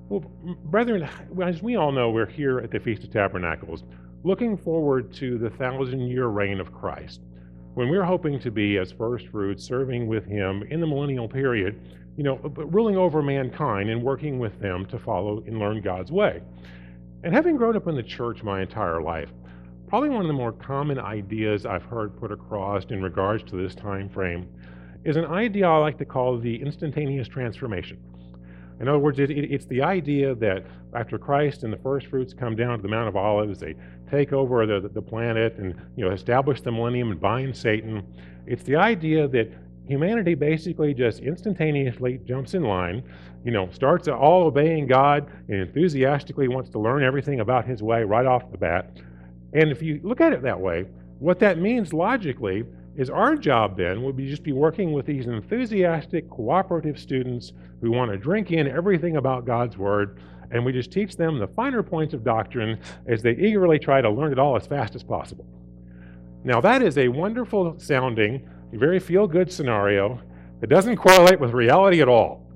Well, brethren, as we all know, we're here at the Feast of Tabernacles, looking forward to the 1,000-year reign of Christ, when we're hoping to be, as first fruits, serving with Him in the millennial period, but ruling over mankind and working with them to follow and learn God's way. And having grown up in the church my entire life, probably one of the more common ideas I've heard put across in regards to this time frame is an idea I like to call the instantaneous transformation. In other words, it's the idea that after Christ and the first fruits come down to the Mount of Olives, they take over the planet and establish the millennium and bind Satan. It's the idea that humanity basically just instantaneously jumps in line, starts all obeying God and enthusiastically wants to learn everything about His way right off the bat. And if you look at it that way, what that means logically is our job then would be just be working with these enthusiastic, cooperative students who want to drink in everything about God's Word, and we just teach them the finer points of doctrine as they eagerly try to learn it all as fast as possible. Now, that is a wonderful sounding, very feel-good scenario that doesn't correlate with reality at all.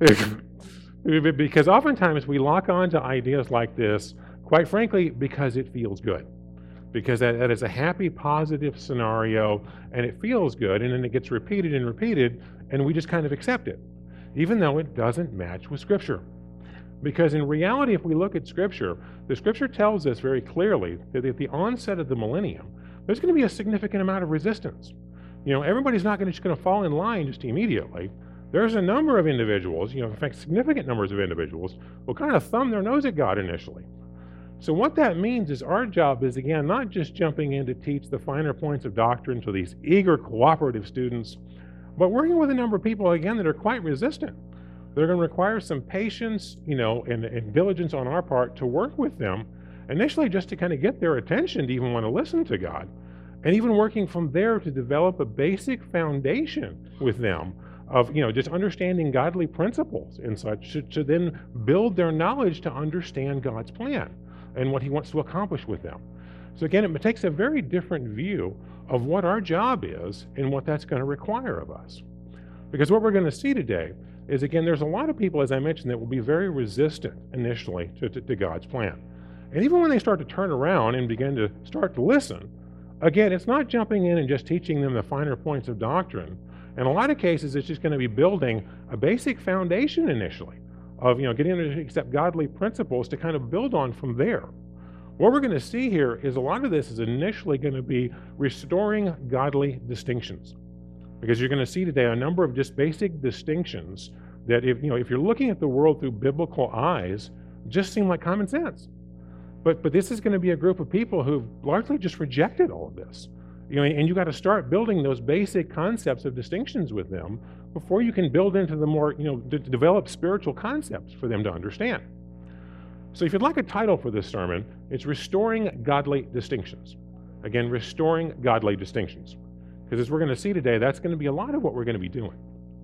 Because oftentimes we lock on to ideas like this, quite frankly, because it feels good. Because that is a happy, positive scenario, and it feels good, and then it gets repeated and repeated, and we just kind of accept it, even though it doesn't match with Scripture. Because in reality, if we look at Scripture, the Scripture tells us very clearly that at the onset of the millennium, there's going to be a significant amount of resistance. Everybody's not just going to fall in line just immediately. There's a number of individuals, in fact, significant numbers of individuals, will kind of thumb their nose at God initially. So what that means is our job is, again, not just jumping in to teach the finer points of doctrine to these eager, cooperative students, but working with a number of people, again, that are quite resistant. They're going to require some patience, and diligence on our part to work with them, initially just to kind of get their attention to even want to listen to God, and even working from there to develop a basic foundation with them of, just understanding godly principles and such to then build their knowledge to understand God's plan and what He wants to accomplish with them. So again, it takes a very different view of what our job is and what that's going to require of us. Because what we're going to see today is, again, there's a lot of people, as I mentioned, that will be very resistant initially to God's plan. And even when they start to turn around and begin to start to listen, again, it's not jumping in and just teaching them the finer points of doctrine. In a lot of cases, it's just going to be building a basic foundation initially of getting them to accept godly principles to kind of build on from there. What we're going to see here is a lot of this is initially going to be restoring godly distinctions, because you're going to see today a number of just basic distinctions that if you're looking at the world through biblical eyes, just seem like common sense. But this is going to be a group of people who've largely just rejected all of this. And you got to start building those basic concepts of distinctions with them before you can build into the more, develop spiritual concepts for them to understand. So if you'd like a title for this sermon, it's Restoring Godly Distinctions. Again, restoring godly distinctions. Because as we're going to see today, that's going to be a lot of what we're going to be doing.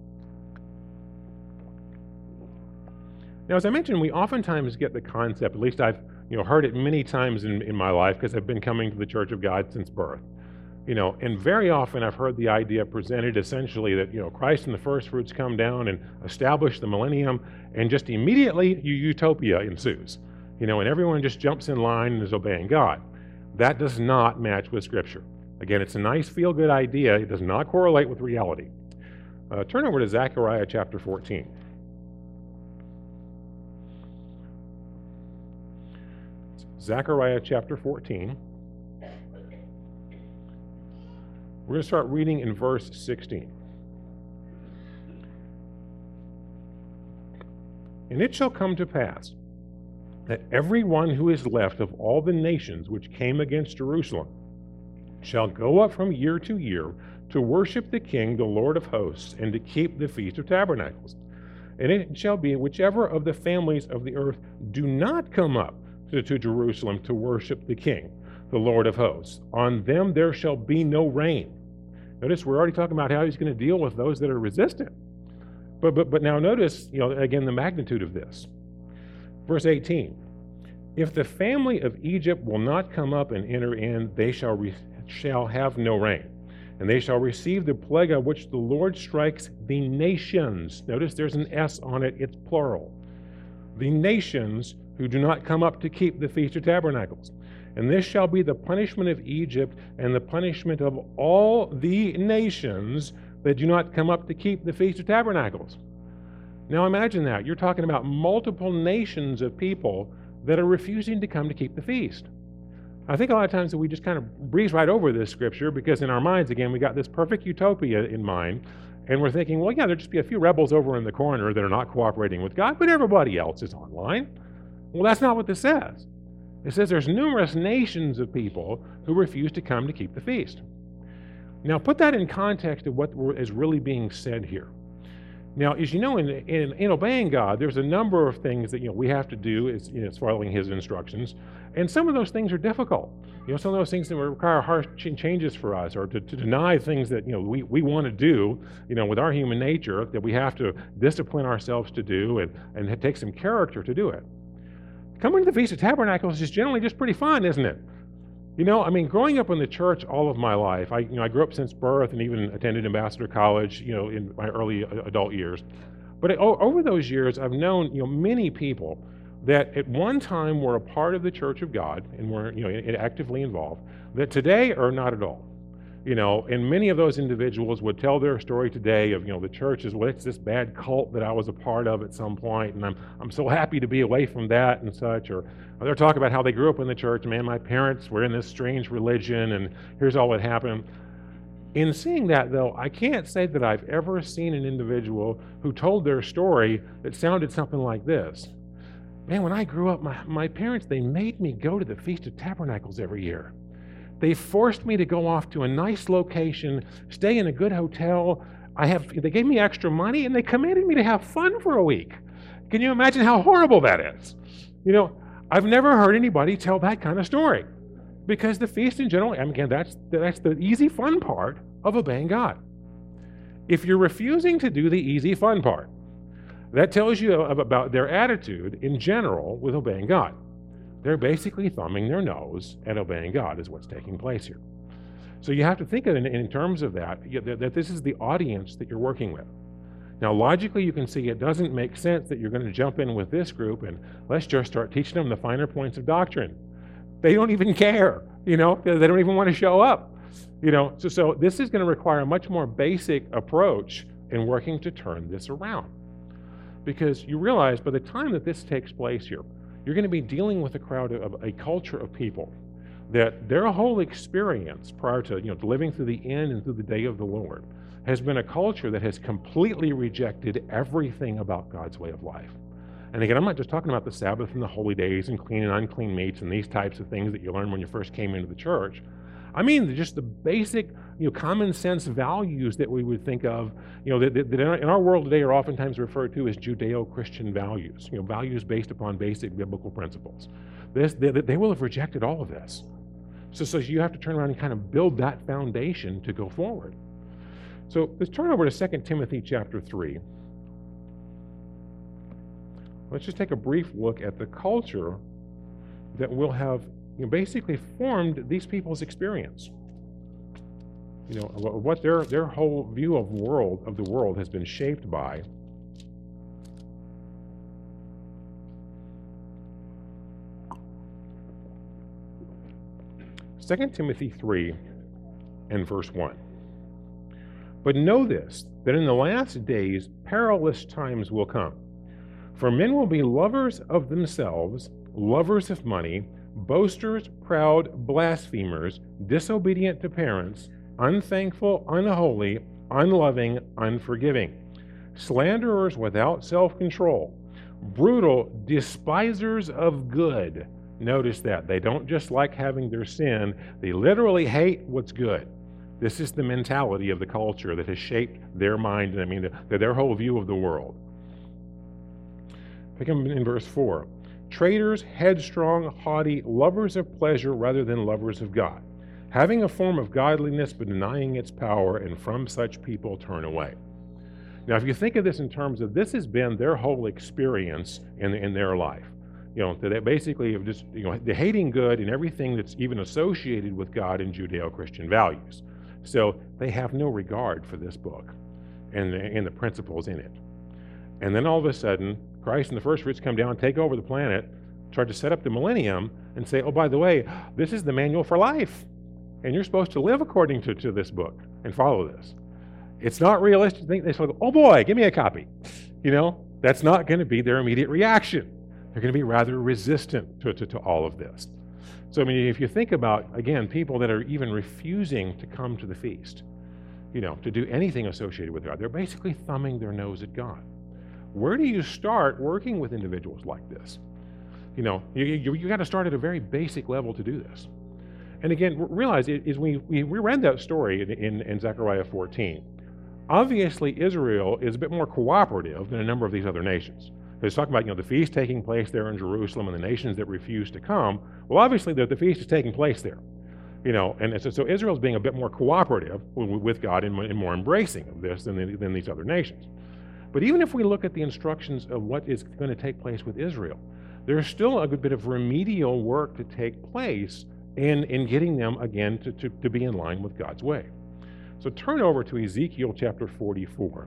Now, as I mentioned, we oftentimes get the concept, at least I've heard it many times in my life because I've been coming to the Church of God since birth. And very often I've heard the idea presented essentially that, Christ and the first fruits come down and establish the millennium, and just immediately utopia ensues, and everyone just jumps in line and is obeying God. That does not match with Scripture. Again, it's a nice feel-good idea. It does not correlate with reality. Turn over to Zechariah chapter 14. Zechariah chapter 14. We're going to start reading in verse 16. And it shall come to pass that every one who is left of all the nations which came against Jerusalem shall go up from year to year to worship the King, the Lord of hosts, and to keep the Feast of Tabernacles. And it shall be, whichever of the families of the earth do not come up to Jerusalem to worship the King, the Lord of hosts, on them there shall be no rain. Notice we're already talking about how He's going to deal with those that are resistant. But now notice, again, the magnitude of this. Verse 18, if the family of Egypt will not come up and enter in, they shall have no rain. And they shall receive the plague of which the Lord strikes the nations. Notice there's an S on it, it's plural. the nations who do not come up to keep the Feast of Tabernacles. And this shall be the punishment of Egypt and the punishment of all the nations that do not come up to keep the Feast of Tabernacles. Now imagine that. You're talking about multiple nations of people that are refusing to come to keep the feast. I think a lot of times that we just kind of breeze right over this scripture because in our minds, again, we got this perfect utopia in mind, and we're thinking, well, yeah, there'll just be a few rebels over in the corner that are not cooperating with God, but everybody else is online. Well, that's not what this says. It says there's numerous nations of people who refuse to come to keep the feast. Now, put that in context of what is really being said here. Now, as you know, in obeying God, there's a number of things that we have to do as following His instructions, and some of those things are difficult. Some of those things that require harsh changes for us, or to deny things that we want to do, with our human nature, that we have to discipline ourselves to do, and it takes some character to do it. Coming to the Feast of Tabernacles is generally just pretty fun, isn't it? Growing up in the church all of my life, I grew up since birth and even attended Ambassador College, in my early adult years. But over those years, I've known, many people that at one time were a part of the Church of God and were, actively involved, that today are not at all. And many of those individuals would tell their story today of, the church is, well, it's this bad cult that I was a part of at some point, and I'm so happy to be away from that and such. Or they're talking about how they grew up in the church. Man, my parents were in this strange religion, and here's all that happened. In seeing that, though, I can't say that I've ever seen an individual who told their story that sounded something like this. Man, when I grew up, my parents, they made me go to the Feast of Tabernacles every year. They forced me to go off to a nice location, stay in a good hotel. They gave me extra money, and they commanded me to have fun for a week. Can you imagine how horrible that is? I've never heard anybody tell that kind of story, because the feast in general, again, that's the easy fun part of obeying God. If you're refusing to do the easy fun part, that tells you about their attitude in general with obeying God. They're basically thumbing their nose at obeying God is what's taking place here. So you have to think of it in terms of that this is the audience that you're working with. Now, logically, you can see it doesn't make sense that you're going to jump in with this group and let's just start teaching them the finer points of doctrine. They don't even care, they don't even want to show up, So this is going to require a much more basic approach in working to turn this around. Because you realize by the time that this takes place here, you're going to be dealing with a culture of people that their whole experience prior to living through the end and through the day of the Lord has been a culture that has completely rejected everything about God's way of life. And again, I'm not just talking about the Sabbath and the holy days and clean and unclean meats and these types of things that you learned when you first came into the church. I mean, just the basic, common sense values that we would think of, that in our world today are oftentimes referred to as Judeo-Christian values, values based upon basic biblical principles. They will have rejected all of this. So you have to turn around and kind of build that foundation to go forward. So let's turn over to 2 Timothy chapter 3. Let's just take a brief look at the culture that will have basically formed these people's experience. What their whole view of the world has been shaped by. Second Timothy 3 and verse 1. But know this, that in the last days perilous times will come. For men will be lovers of themselves, lovers of money, boasters, proud, blasphemers, disobedient to parents, unthankful, unholy, unloving, unforgiving, slanderers without self-control, brutal, despisers of good. Notice that. They don't just like having their sin, they literally hate what's good. This is the mentality of the culture that has shaped their mind, their whole view of the world. Pick them in verse 4. Traitors, headstrong, haughty, lovers of pleasure rather than lovers of God, having a form of godliness but denying its power, and from such people turn away. Now, if you think of this in terms of this has been their whole experience in their life, they basically have just, they're hating good and everything that's even associated with God and Judeo-Christian values. So they have no regard for this book and the principles in it. And then all of a sudden, Christ and the first fruits come down, take over the planet, try to set up the millennium, and say, oh, by the way, this is the manual for life. And you're supposed to live according to this book and follow this. It's not realistic to think they go, oh boy, give me a copy. That's not going to be their immediate reaction. They're going to be rather resistant to all of this. So, if you think about, again, people that are even refusing to come to the feast, to do anything associated with God, they're basically thumbing their nose at God. Where do you start working with individuals like this? You got to start at a very basic level to do this. And again, realize we read that story in Zechariah 14. Obviously, Israel is a bit more cooperative than a number of these other nations. It's talking about the feast taking place there in Jerusalem and the nations that refuse to come. Well, obviously, the feast is taking place there. And so Israel's being a bit more cooperative with God and more embracing of this than these other nations. But even if we look at the instructions of what is going to take place with Israel, there's still a good bit of remedial work to take place in getting them, again, to be in line with God's way. So turn over to Ezekiel chapter 44,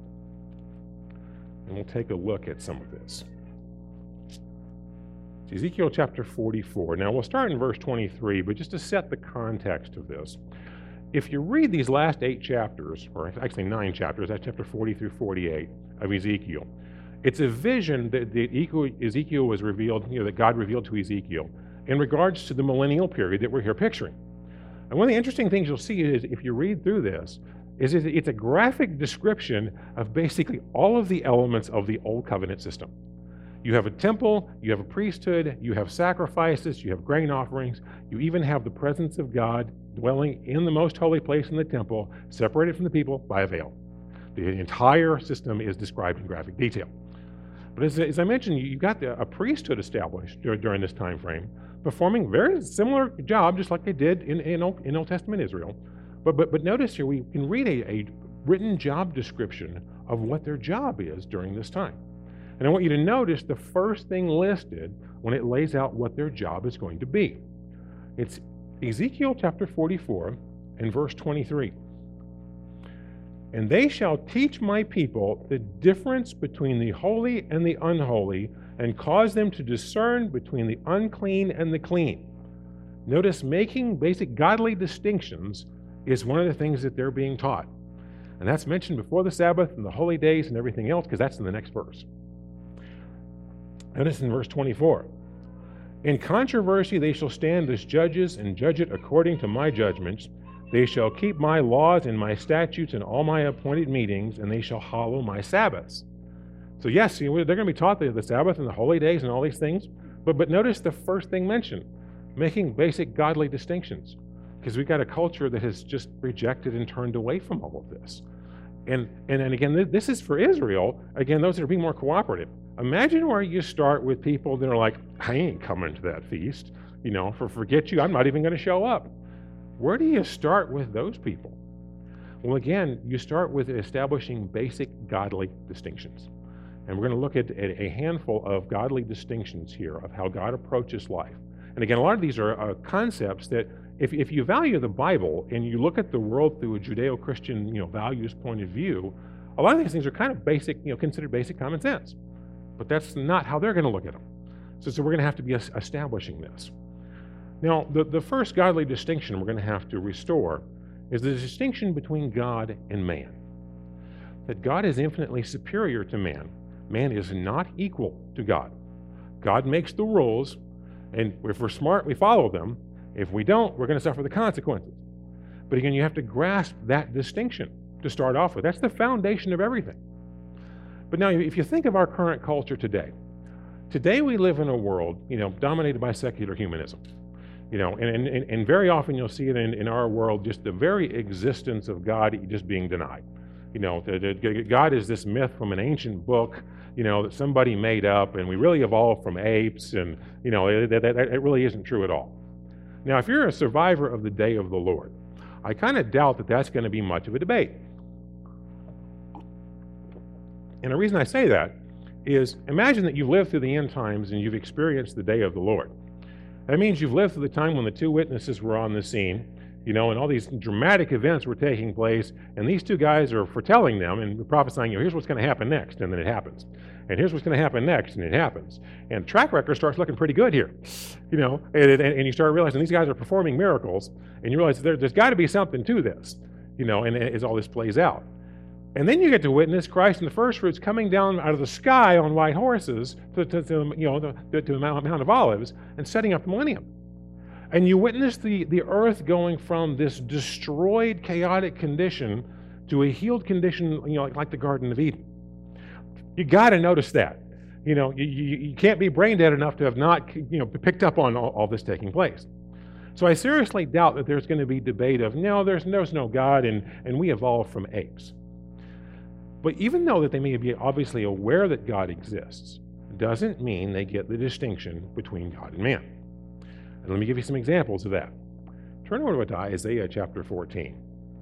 and we'll take a look at some of this. It's Ezekiel chapter 44. Now, we'll start in verse 23, but just to set the context of this, if you read these last 8 chapters, or actually 9 chapters, that's chapter 40 through 48 of Ezekiel, it's a vision that Ezekiel was revealed, that God revealed to Ezekiel in regards to the millennial period that we're here picturing. And one of the interesting things you'll see is, if you read through this, is it's a graphic description of basically all of the elements of the Old Covenant system. You have a temple, you have a priesthood, you have sacrifices, you have grain offerings, you even have the presence of God dwelling in the most holy place in the temple, separated from the people by a veil. The entire system is described in graphic detail. But as I mentioned, you've got a priesthood established during this time frame, performing very similar job, just like they did in Old Testament Israel. But notice here, we can read a written job description of what their job is during this time. And I want you to notice the first thing listed when it lays out what their job is going to be. It's Ezekiel chapter 44 and verse 23. And they shall teach my people the difference between the holy and the unholy, and cause them to discern between the unclean and the clean. Notice, making basic godly distinctions is one of the things that they're being taught. And that's mentioned before the Sabbath and the holy days and everything else, because that's in the next verse. Notice in verse 24. In controversy they shall stand as judges and judge it according to my judgments. They shall keep my laws and my statutes in all my appointed meetings, and they shall hallow my Sabbaths. So yes, they're going to be taught the Sabbath and the holy days and all these things, but notice the first thing mentioned, making basic godly distinctions, because we've got a culture that has just rejected and turned away from all of this. And again, this is for Israel, again, those that are being more cooperative. Imagine where you start with people that are like, I ain't coming to that feast, forget you, I'm not even going to show up. Where do you start with those people? Well, again, you start with establishing basic godly distinctions. And we're going to look at a handful of godly distinctions here of how God approaches life. And again, a lot of these are concepts that if you value the Bible and you look at the world through a Judeo-Christian values point of view, a lot of these things are kind of basic, considered basic common sense. But that's not how they're going to look at them. So we're going to have to be establishing this. Now, the first godly distinction we're going to have to restore is the distinction between God and man. That God is infinitely superior to man. Man is not equal to God. God makes the rules, and if we're smart, we follow them. If we don't, we're going to suffer the consequences. But again, you have to grasp that distinction to start off with. That's the foundation of everything. But now, if you think of our current culture today we live in a world, dominated by secular humanism. And very often you'll see it in our world, just the very existence of God just being denied. God is this myth from an ancient book, that somebody made up, and we really evolved from apes, and, it really isn't true at all. Now, if you're a survivor of the day of the Lord, I kind of doubt that that's going to be much of a debate. And the reason I say that is, imagine that you've lived through the end times and you've experienced the day of the Lord. That means you've lived through the time when the 2 witnesses were on the scene, And all these dramatic events were taking place, and these two guys are foretelling them and prophesying, here's what's going to happen next, and then it happens. And here's what's going to happen next, and it happens. And track record starts looking pretty good here, and you start realizing these guys are performing miracles, and you realize there's got to be something to this, and as all this plays out. And then you get to witness Christ and the first fruits coming down out of the sky on white horses to the Mount of Olives and setting up the millennium. And you witness the earth going from this destroyed, chaotic condition to a healed condition, like the Garden of Eden. You got to notice that. You can't be brain dead enough to have not, picked up on all this taking place. So I seriously doubt that there's going to be debate of, no, there's no God, and we evolved from apes. But even though that they may be obviously aware that God exists, doesn't mean they get the distinction between God and man. And let me give you some examples of that. Turn over to Isaiah chapter 14.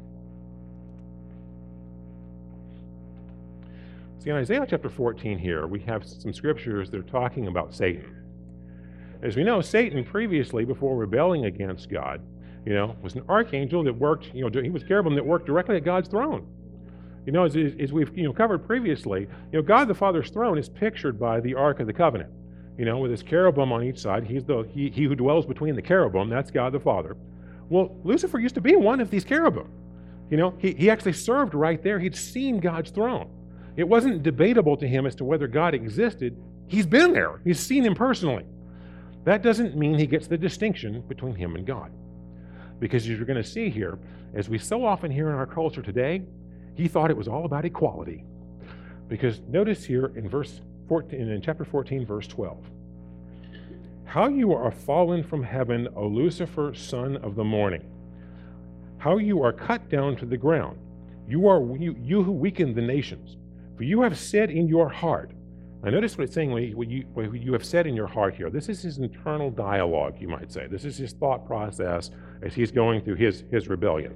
See, in Isaiah chapter 14 here, we have some scriptures that are talking about Satan. As we know, Satan previously, before rebelling against God, was an archangel that worked, he was cherubim that worked directly at God's throne. As we've covered previously, God the Father's throne is pictured by the Ark of the Covenant. With his cherubim on each side, he who dwells between the cherubim, that's God the Father. Well, Lucifer used to be one of these cherubim. He actually served right there. He'd seen God's throne. It wasn't debatable to him as to whether God existed. He's been there. He's seen him personally. That doesn't mean he gets the distinction between him and God. Because as you're going to see here, as we so often hear in our culture today, he thought it was all about equality. Because notice here in chapter 14, verse 12. How you are fallen from heaven, O Lucifer, son of the morning. How you are cut down to the ground. You who weaken the nations. For you have said in your heart. Now notice what it's saying when you have said in your heart here. This is his internal dialogue, you might say. This is his thought process as he's going through his rebellion.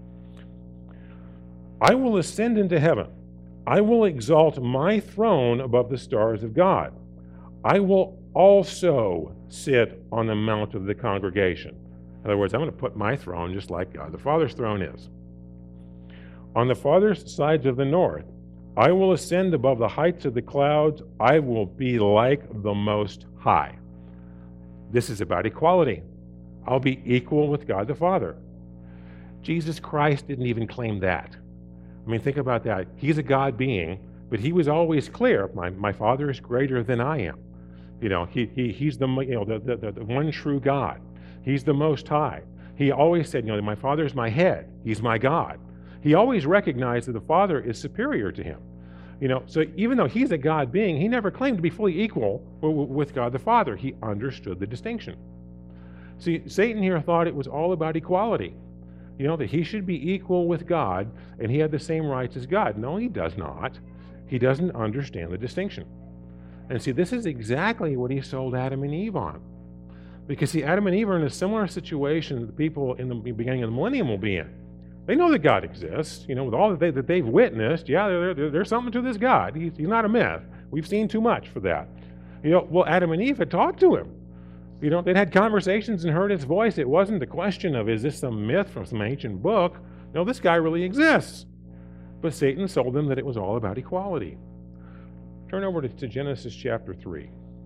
I will ascend into heaven. I will exalt my throne above the stars of God. I will also sit on the mount of the congregation. In other words, I'm going to put my throne just like God the Father's throne is. On the farthest sides of the north, I will ascend above the heights of the clouds. I will be like the Most High. This is about equality. I'll be equal with God the Father. Jesus Christ didn't even claim that. Think about that. He's a God being, but he was always clear. My Father is greater than I am. He's the one true God. He's the Most High. He always said, my Father is my head. He's my God. He always recognized that the Father is superior to him. So even though he's a God being, he never claimed to be fully equal with God the Father. He understood the distinction. See, Satan here thought it was all about equality. That he should be equal with God and he had the same rights as God. No, he does not. He doesn't understand the distinction. And see, this is exactly what he sold Adam and Eve on. Because see, Adam and Eve are in a similar situation that the people in the beginning of the millennium will be in. They know that God exists, with all that they've witnessed. Yeah, there's something to this God. He's not a myth. We've seen too much for that. Well, Adam and Eve had talked to him. They'd had conversations and heard his voice. It wasn't a question of, is this some myth from some ancient book? No, this guy really exists. But Satan sold them that it was all about equality. Turn over to Genesis chapter 3.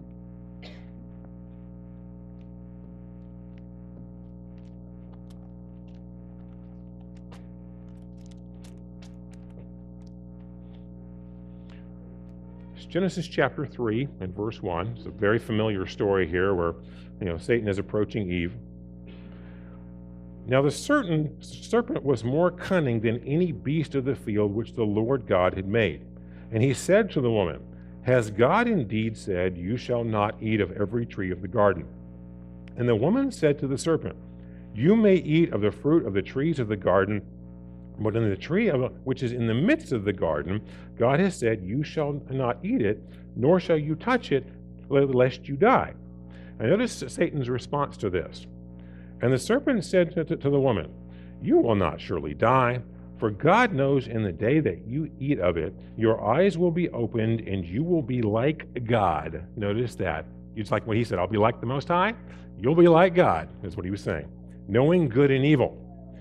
Genesis chapter 3 and verse 1. It's a very familiar story here where Satan is approaching Eve. Now the serpent was more cunning than any beast of the field which the Lord God had made. And he said to the woman, Has God indeed said, You shall not eat of every tree of the garden? And the woman said to the serpent, You may eat of the fruit of the trees of the garden, but in the tree which is in the midst of the garden, God has said, You shall not eat it, nor shall you touch it, lest you die. Now notice Satan's response to this. And the serpent said to the woman, You will not surely die, for God knows in the day that you eat of it, your eyes will be opened, and you will be like God. Notice that. It's like when he said, I'll be like the Most High. You'll be like God, is what he was saying. Knowing good and evil.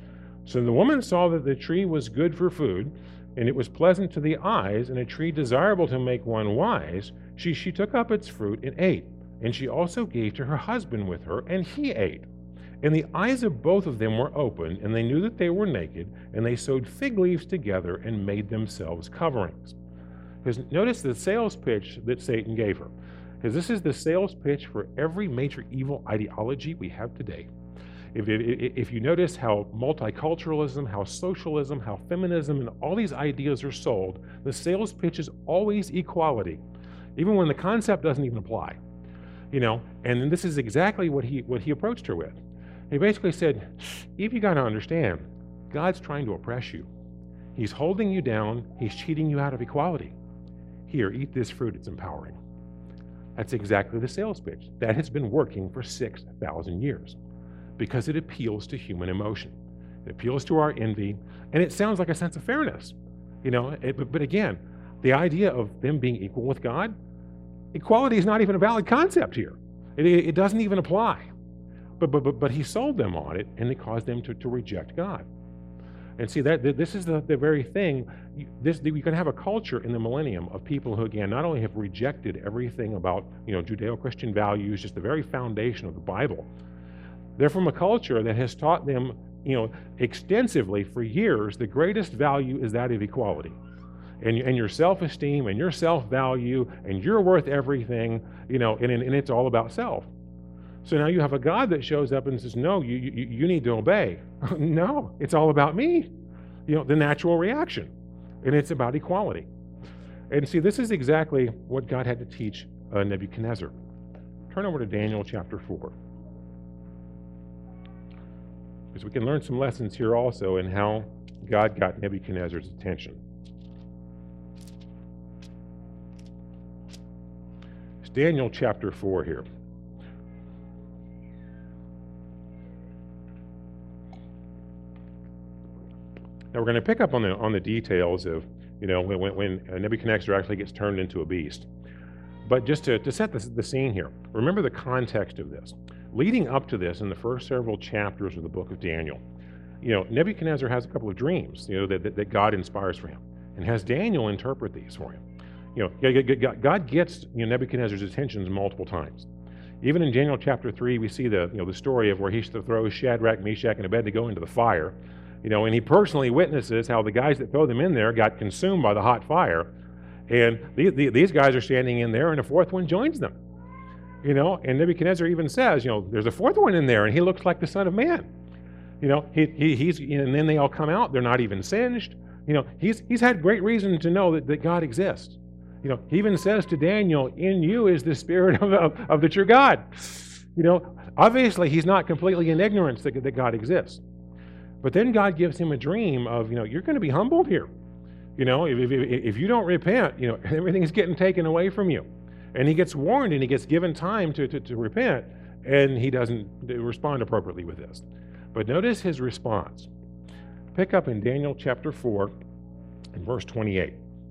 So the woman saw that the tree was good for food, and it was pleasant to the eyes, and a tree desirable to make one wise. She took up its fruit and ate, and she also gave to her husband with her, and he ate. And the eyes of both of them were opened, and they knew that they were naked, and they sewed fig leaves together and made themselves coverings. Because notice the sales pitch that Satan gave her. Because this is the sales pitch for every major evil ideology we have today. If you notice how multiculturalism, how socialism, how feminism, and all these ideas are sold, the sales pitch is always equality, even when the concept doesn't even apply. And this is exactly what he approached her with. He basically said, Eve, you got to understand, God's trying to oppress you. He's holding you down. He's cheating you out of equality. Here, eat this fruit. It's empowering. That's exactly the sales pitch. That has been working for 6,000 years because it appeals to human emotion. It appeals to our envy, and it sounds like a sense of fairness. But again, the idea of them being equal with God, equality is not even a valid concept here. It doesn't even apply. But he sold them on it, and it caused them to reject God. And see, that this is the very thing. You're going to have a culture in the millennium of people who, again, not only have rejected everything about Judeo-Christian values, just the very foundation of the Bible. They're from a culture that has taught them, extensively for years, the greatest value is that of equality, and your self-esteem and your self-value, and you're worth everything, and it's all about self. So now you have a God that shows up and says, no, you need to obey. No, it's all about me. The natural reaction. And it's about equality. And see, this is exactly what God had to teach Nebuchadnezzar. Turn over to Daniel chapter 4. Because we can learn some lessons here also in how God got Nebuchadnezzar's attention. It's Daniel chapter 4 here. Now we're going to pick up on the details of when Nebuchadnezzar actually gets turned into a beast. But just to set the scene here, remember the context of this. Leading up to this, in the first several chapters of the book of Daniel, Nebuchadnezzar has a couple of dreams that God inspires for him, and has Daniel interpret these for him. God gets Nebuchadnezzar's attentions multiple times. Even in Daniel chapter 3, we see the story of where he throws Shadrach, Meshach, and Abednego into the fire. And he personally witnesses how the guys that throw them in there got consumed by the hot fire. And these guys are standing in there, and a fourth one joins them. And Nebuchadnezzar even says, there's a fourth one in there, and he looks like the Son of Man. He's and then they all come out. They're not even singed. He's had great reason to know that God exists. He even says to Daniel, in you is the spirit of the true God. Obviously he's not completely in ignorance that God exists. But then God gives him a dream of, you're going to be humbled here. If you don't repent, everything's getting taken away from you. And he gets warned, and he gets given time to repent, and he doesn't respond appropriately with this. But notice his response. Pick up in Daniel chapter 4 and verse 28.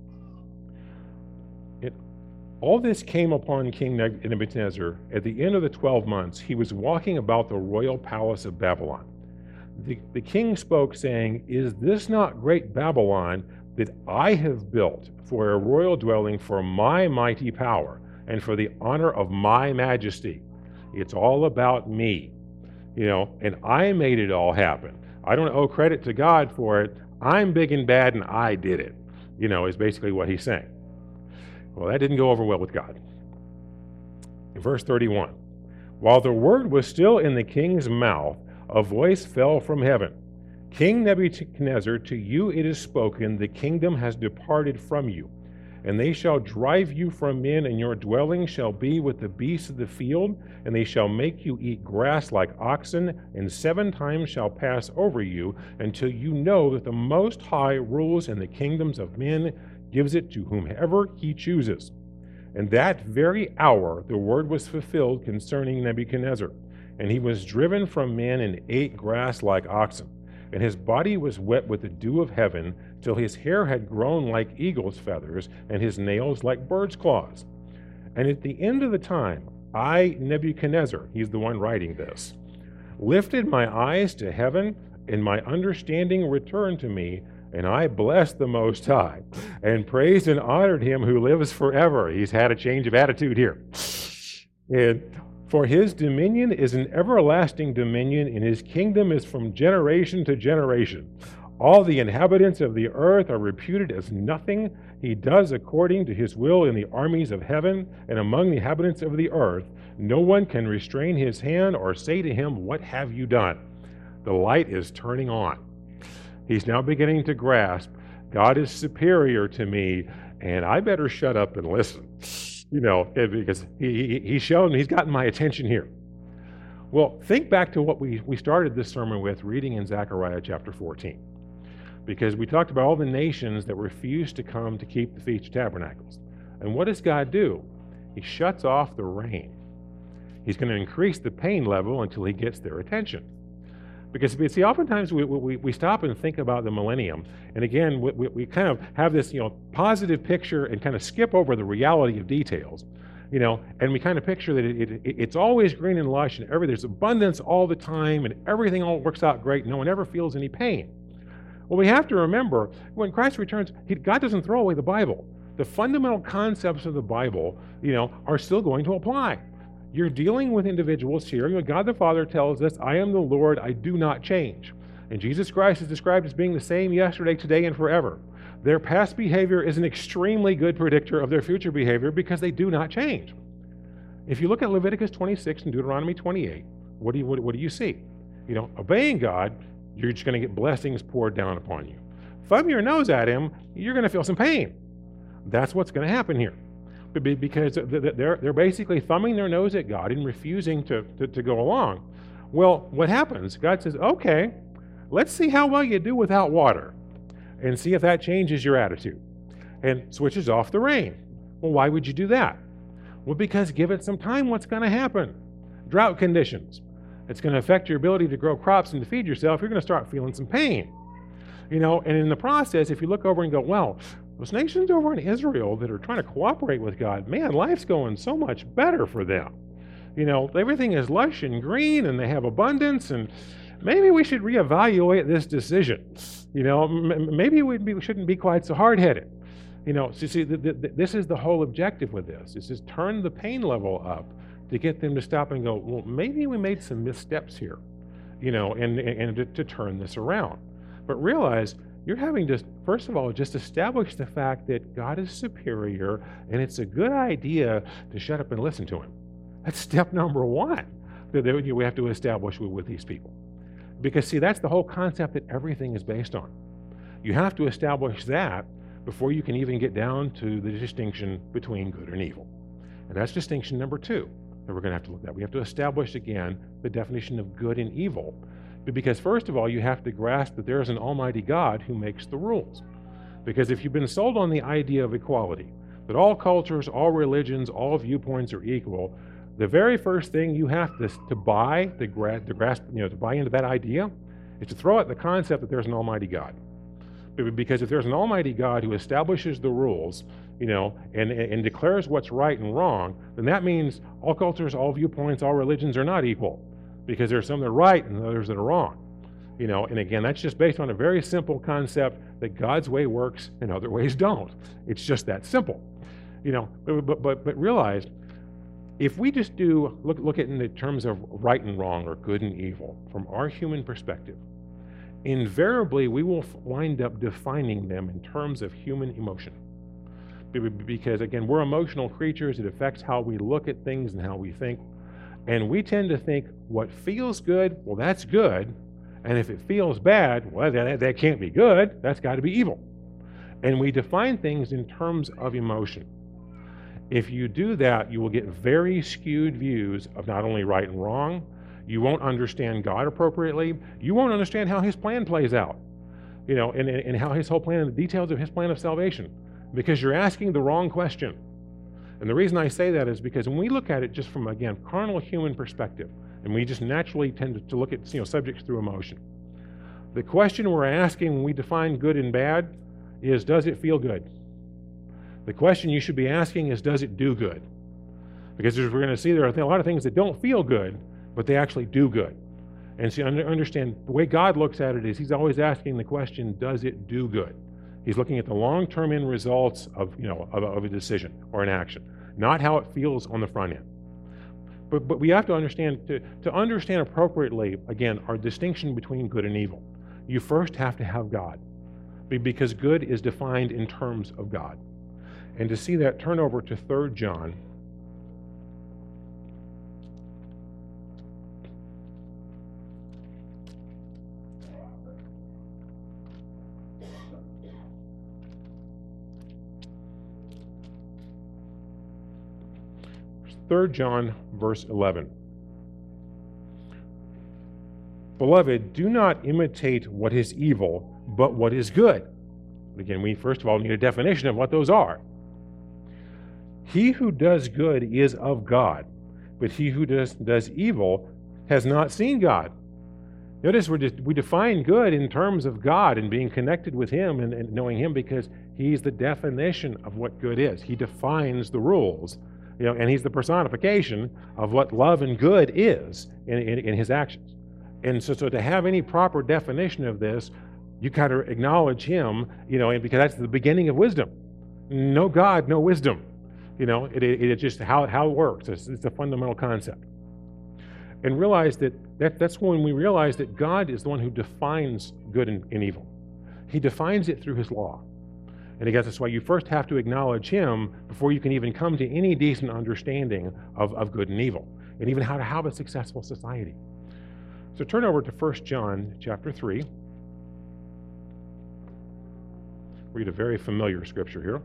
All this came upon King Nebuchadnezzar at the end of the 12 months. He was walking about the royal palace of Babylon. The king spoke, saying, is this not great Babylon that I have built for a royal dwelling for my mighty power and for the honor of my majesty? It's all about me, and I made it all happen. I don't owe credit to God for it. I'm big and bad, and I did it, is basically what he's saying. Well, that didn't go over well with God. In verse 31, while the word was still in the king's mouth, a voice fell from heaven. King Nebuchadnezzar, to you it is spoken, the kingdom has departed from you, and they shall drive you from men, and your dwelling shall be with the beasts of the field, and they shall make you eat grass like oxen, and 7 times shall pass over you, until you know that the Most High rules in the kingdoms of men, gives it to whomever he chooses. And that very hour the word was fulfilled concerning Nebuchadnezzar. And he was driven from men and ate grass like oxen. And his body was wet with the dew of heaven, till his hair had grown like eagle's feathers, and his nails like bird's claws. And at the end of the time, I, Nebuchadnezzar, he's the one writing this, lifted my eyes to heaven, and my understanding returned to me, and I blessed the Most High, and praised and honored him who lives forever. He's had a change of attitude here. And for his dominion is an everlasting dominion, and his kingdom is from generation to generation. All the inhabitants of the earth are reputed as nothing. He does according to his will in the armies of heaven and among the inhabitants of the earth. No one can restrain his hand or say to him, "What have you done?" The light is turning on. He's now beginning to grasp God is superior to me, and I better shut up and listen. Because he's shown, he's gotten my attention here. Well, think back to what we started this sermon with, reading in Zechariah chapter 14. Because we talked about all the nations that refused to come to keep the Feast of Tabernacles. And what does God do? He shuts off the rain. He's going to increase the pain level until he gets their attention. Because, see, oftentimes we stop and think about the millennium, and again, we kind of have this, positive picture and kind of skip over the reality of details, and we kind of picture that it's always green and lush, and there's abundance all the time, and everything all works out great. No one ever feels any pain. Well, we have to remember, when Christ returns, God doesn't throw away the Bible. The fundamental concepts of the Bible, are still going to apply. You're dealing with individuals here. God the Father tells us, "I am the Lord, I do not change." And Jesus Christ is described as being the same yesterday, today, and forever. Their past behavior is an extremely good predictor of their future behavior because they do not change. If you look at Leviticus 26 and Deuteronomy 28, what do you see? Obeying God, you're just going to get blessings poured down upon you. Thumb your nose at him, you're going to feel some pain. That's what's going to happen here. Because they're basically thumbing their nose at God and refusing to go along. Well, what happens? God says, "Okay, let's see how well you do without water and see if that changes your attitude," and switches off the rain. Well, why would you do that? Well, because give it some time, what's going to happen? Drought conditions. It's going to affect your ability to grow crops and to feed yourself. You're going to start feeling some pain. And in the process, if you look over and go, well, those nations over in Israel that are trying to cooperate with God, man, life's going so much better for them. Everything is lush and green and they have abundance, and maybe we should reevaluate this decision. Maybe we shouldn't be quite so hard-headed. This is the whole objective with this. It's just turn the pain level up to get them to stop and go, well, maybe we made some missteps here, and to turn this around. But realize you're having to, first of all, just establish the fact that God is superior, and it's a good idea to shut up and listen to him. That's step number one that we have to establish with these people. Because, see, that's the whole concept that everything is based on. You have to establish that before you can even get down to the distinction between good and evil. And that's distinction number two that we're going to have to look at. We have to establish, again, the definition of good and evil. Because first of all, you have to grasp that there is an almighty God who makes the rules. Because if you've been sold on the idea of equality, that all cultures, all religions, all viewpoints are equal, the very first thing you have to buy, to grasp, to buy into that idea, is to throw out the concept that there's an almighty God. Because if there's an almighty God who establishes the rules, and declares what's right and wrong, then that means all cultures, all viewpoints, all religions are not equal. Because there are some that are right and others that are wrong. And again, that's just based on a very simple concept that God's way works and other ways don't. It's just that simple. But realize, if we just look at it in the terms of right and wrong or good and evil from our human perspective, invariably we will wind up defining them in terms of human emotion. Because again, we're emotional creatures. It affects how we look at things and how we think. And we tend to think what feels good, well, that's good. And if it feels bad, well, that can't be good. That's got to be evil. And we define things in terms of emotion. If you do that, you will get very skewed views of not only right and wrong, you won't understand God appropriately, you won't understand how his plan plays out, and how his whole plan, the details of his plan of salvation, because you're asking the wrong question. And the reason I say that is because when we look at it just from, again, carnal human perspective, and we just naturally tend to look at subjects through emotion, the question we're asking when we define good and bad is, does it feel good? The question you should be asking is, does it do good? Because as we're going to see, there are a lot of things that don't feel good, but they actually do good. And so understand the way God looks at it is he's always asking the question, does it do good? He's looking at the long-term end results of, of a decision or an action, not how it feels on the front end. But we have to understand, to understand appropriately, again, our distinction between good and evil. You first have to have God, because good is defined in terms of God. And to see that, turn over to 3 John. Third John, verse 11. Beloved, do not imitate what is evil, but what is good. Again, we first of all need a definition of what those are. He who does good is of God, but he who does evil has not seen God. Notice we define good in terms of God and being connected with him and knowing him, because he's the definition of what good is. He defines the rules. And he's the personification of what love and good is in his actions. And so to have any proper definition of this, you got to acknowledge him, and because that's the beginning of wisdom. No God, no wisdom. It's just how it works. It's a fundamental concept. And realize that's when we realize that God is the one who defines good and evil. He defines it through his law. And I guess that's why you first have to acknowledge him before you can even come to any decent understanding of good and evil, and even how to have a successful society. So turn over to 1 John chapter 3. Read a very familiar scripture here.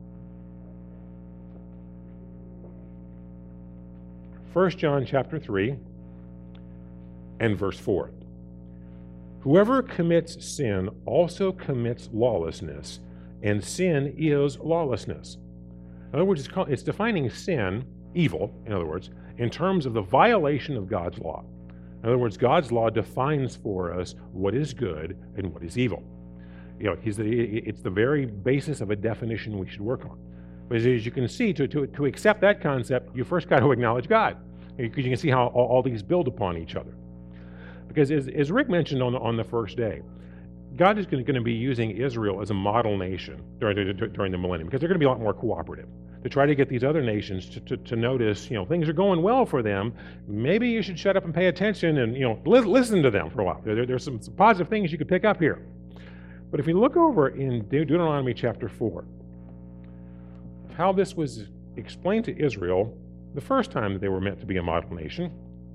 1 John chapter 3 and verse 4. Whoever commits sin also commits lawlessness, and sin is lawlessness. In other words, it's defining sin, evil, in other words, in terms of the violation of God's law. In other words, God's law defines for us what is good and what is evil. It's the very basis of a definition we should work on. But as you can see, to accept that concept, you first got to acknowledge God. Because you can see how all these build upon each other. Because as Rick mentioned on the first day, God is going to be using Israel as a model nation during the millennium, because they're going to be a lot more cooperative, to try to get these other nations to notice, things are going well for them. Maybe you should shut up and pay attention and, listen to them for a while. There's some positive things you could pick up here. But if you look over in Deuteronomy chapter 4, how this was explained to Israel the first time that they were meant to be a model nation,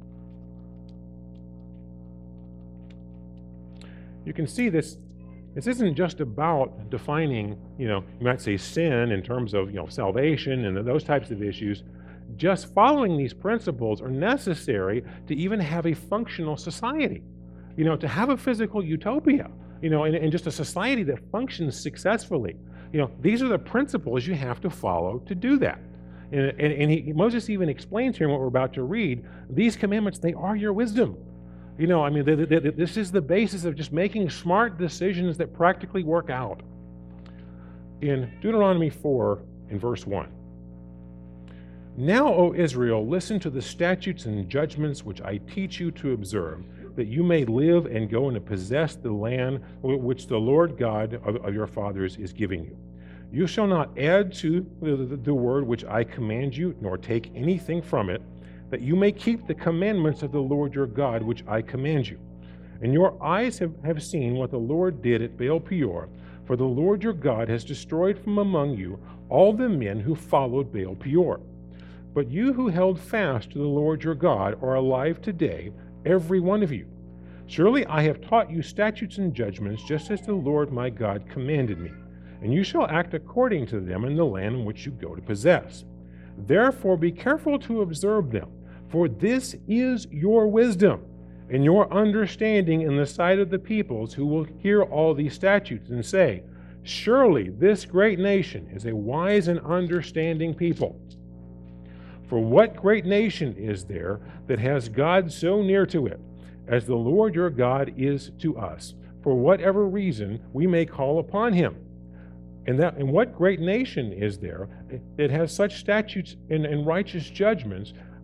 you can see this isn't just about defining, you might say sin in terms of, salvation and those types of issues. Just following these principles are necessary to even have a functional society, to have a physical utopia, and just a society that functions successfully. These are the principles you have to follow to do that. And Moses even explains here in what we're about to read, these commandments, they are your wisdom. This is the basis of just making smart decisions that practically work out. In Deuteronomy 4 in verse 1, Now, O Israel, listen to the statutes and judgments which I teach you to observe, that you may live and go and possess the land which the Lord God of your fathers is giving you. You shall not add to the word which I command you, nor take anything from it, that you may keep the commandments of the Lord your God, which I command you. And your eyes have seen what the Lord did at Baal Peor, for the Lord your God has destroyed from among you all the men who followed Baal Peor. But you who held fast to the Lord your God are alive today, every one of you. Surely I have taught you statutes and judgments, just as the Lord my God commanded me, and you shall act according to them in the land in which you go to possess. Therefore be careful to observe them, for this is your wisdom and your understanding in the sight of the peoples who will hear all these statutes and say, Surely this great nation is a wise and understanding people. For what great nation is there that has God so near to it, as the Lord your God is to us, for whatever reason we may call upon him? And what great nation is there that has such statutes and righteous judgments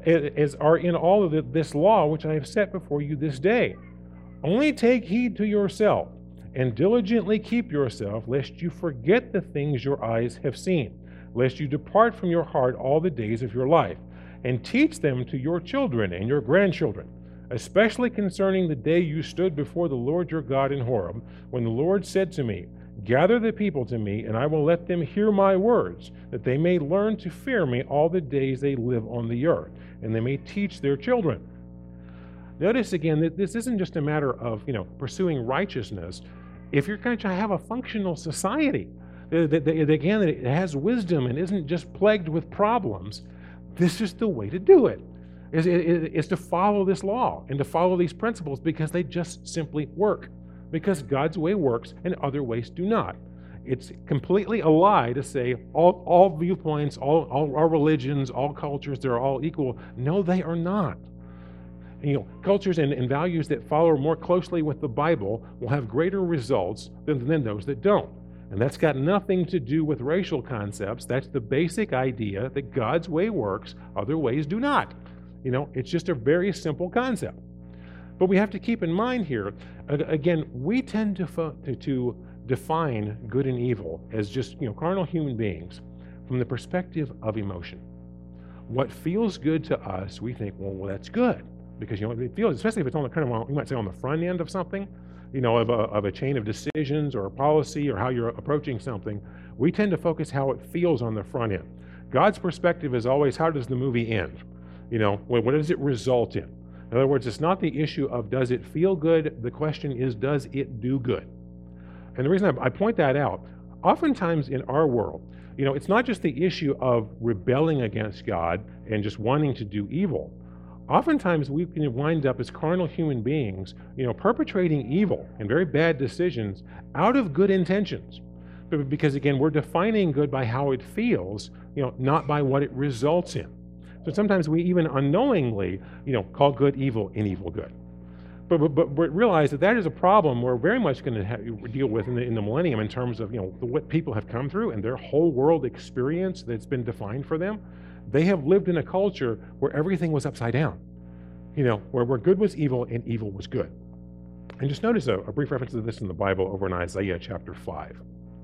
as are in all of this law which I have set before you this day. Only take heed to yourself, and diligently keep yourself, lest you forget the things your eyes have seen, lest you depart from your heart all the days of your life, and teach them to your children and your grandchildren, especially concerning the day you stood before the Lord your God in Horeb, when the Lord said to me, Gather the people to me, and I will let them hear my words, that they may learn to fear me all the days they live on the earth, and they may teach their children. Notice again that this isn't just a matter of pursuing righteousness. If you're going to have a functional society, again, that it has wisdom and isn't just plagued with problems, this is the way to do it. Is to follow this law and to follow these principles, because they just simply work. Because God's way works and other ways do not. It's completely a lie to say all viewpoints, all religions, all cultures, they're all equal. No, they are not. Cultures and values that follow more closely with the Bible will have greater results than those that don't. And that's got nothing to do with racial concepts. That's the basic idea that God's way works, other ways do not. It's just a very simple concept. But we have to keep in mind here, again, we tend to define good and evil as just carnal human beings from the perspective of emotion. What feels good to us, we think, well, that's good. Because it feels, especially if it's on the kind of, you might say, on the front end of something, of a chain of decisions or a policy or how you're approaching something, we tend to focus how it feels on the front end. God's perspective is always, how does the movie end? What does it result in? In other words, it's not the issue of does it feel good, the question is, does it do good? And the reason I point that out, oftentimes in our world, it's not just the issue of rebelling against God and just wanting to do evil. Oftentimes we can wind up as carnal human beings, perpetrating evil and very bad decisions out of good intentions. Because again, we're defining good by how it feels, not by what it results in. So sometimes we even unknowingly, call good evil and evil good. But realize that is a problem we're very much going to deal with in the millennium, in terms of what people have come through and their whole world experience that's been defined for them. They have lived in a culture where everything was upside down, where good was evil and evil was good. And just notice a brief reference to this in the Bible over in Isaiah chapter 5.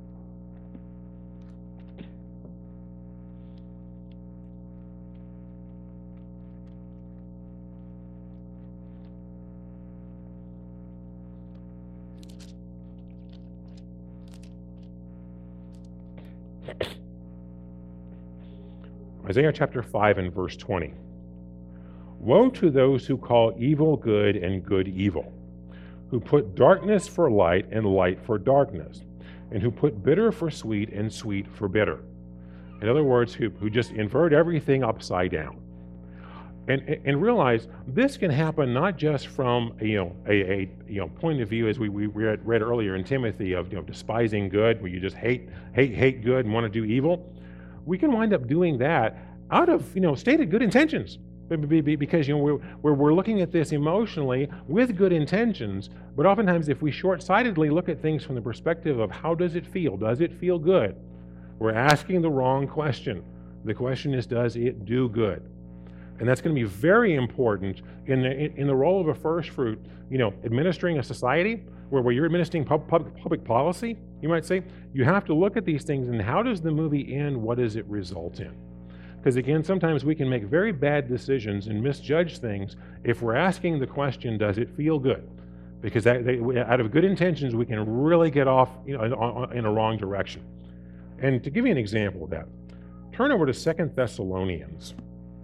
Isaiah chapter 5 and verse 20. Woe to those who call evil good and good evil, who put darkness for light and light for darkness, and who put bitter for sweet and sweet for bitter. In other words, who just invert everything upside down. And realize this can happen not just from a point of view, as we read earlier in Timothy, of despising good, where you just hate good and want to do evil. We can wind up doing that out of stated good intentions, because we're looking at this emotionally with good intentions. But oftentimes, if we short-sightedly look at things from the perspective of how does it feel good, we're asking the wrong question. The question is, does it do good? And that's going to be very important in the role of a first fruit, administering a society where you're administering public policy, you might say. You have to look at these things and how does the movie end? What does it result in? Because again, sometimes we can make very bad decisions and misjudge things if we're asking the question, does it feel good? Because out of good intentions, we can really get off in a wrong direction. And to give you an example of that, turn over to 2 Thessalonians.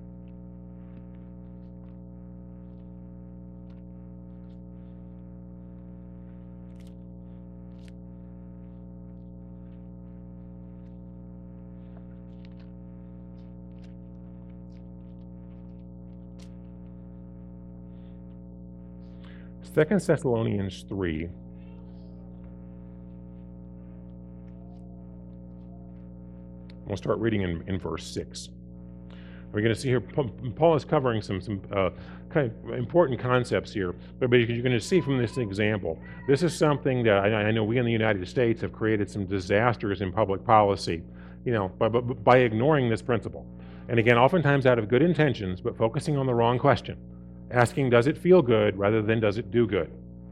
Second Thessalonians 3. We'll start reading in verse 6. We're going to see here, Paul is covering some kind of important concepts here, but you're going to see from this example, this is something that I know we in the United States have created some disasters in public policy, by ignoring this principle. And again, oftentimes out of good intentions, but focusing on the wrong question. Asking, does it feel good, rather than does it do good?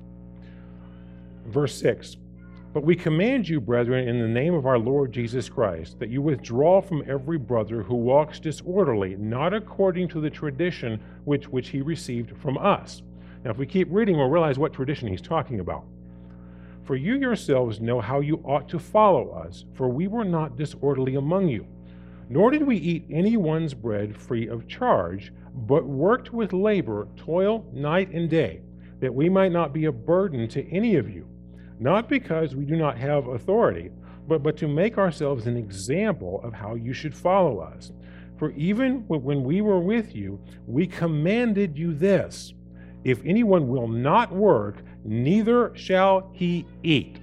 Verse 6, but we command you, brethren, in the name of our Lord Jesus Christ, that you withdraw from every brother who walks disorderly, not according to the tradition which he received from us. Now, if we keep reading, we'll realize what tradition he's talking about. For you yourselves know how you ought to follow us, for we were not disorderly among you, nor did we eat anyone's bread free of charge, but worked with labor, toil night and day, that we might not be a burden to any of you, not because we do not have authority, but to make ourselves an example of how you should follow us. For even when we were with you, we commanded you this: if anyone will not work, neither shall he eat.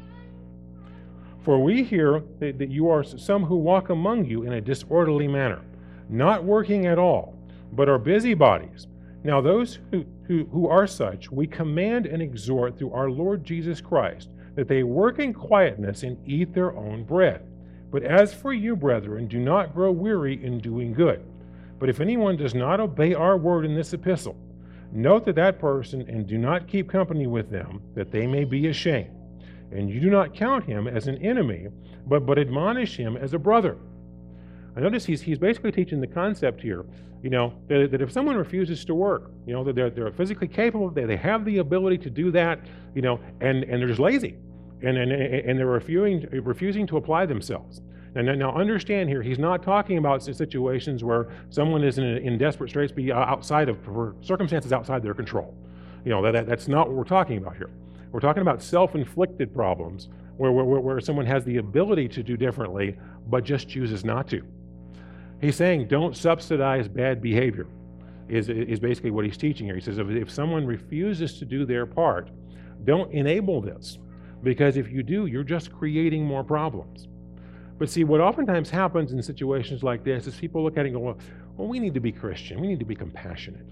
For we hear that you are some who walk among you in a disorderly manner, not working at all, but are busybodies. Now those who are such, we command and exhort through our Lord Jesus Christ, that they work in quietness and eat their own bread. But as for you, brethren, do not grow weary in doing good. But if anyone does not obey our word in this epistle, note that person and do not keep company with them, that they may be ashamed. And you do not count him as an enemy, but admonish him as a brother. I notice he's basically teaching the concept here, that if someone refuses to work, that they're physically capable, they have the ability to do that, and they're just lazy, and they're refusing to apply themselves. Now understand here, he's not talking about situations where someone is in desperate straits, for circumstances outside their control. That's not what we're talking about here. We're talking about self-inflicted problems where someone has the ability to do differently, but just chooses not to. He's saying don't subsidize bad behavior, is basically what he's teaching here. He says if someone refuses to do their part, don't enable this, because if you do, you're just creating more problems. But see, what oftentimes happens in situations like this is people look at it and go, well, we need to be Christian, we need to be compassionate,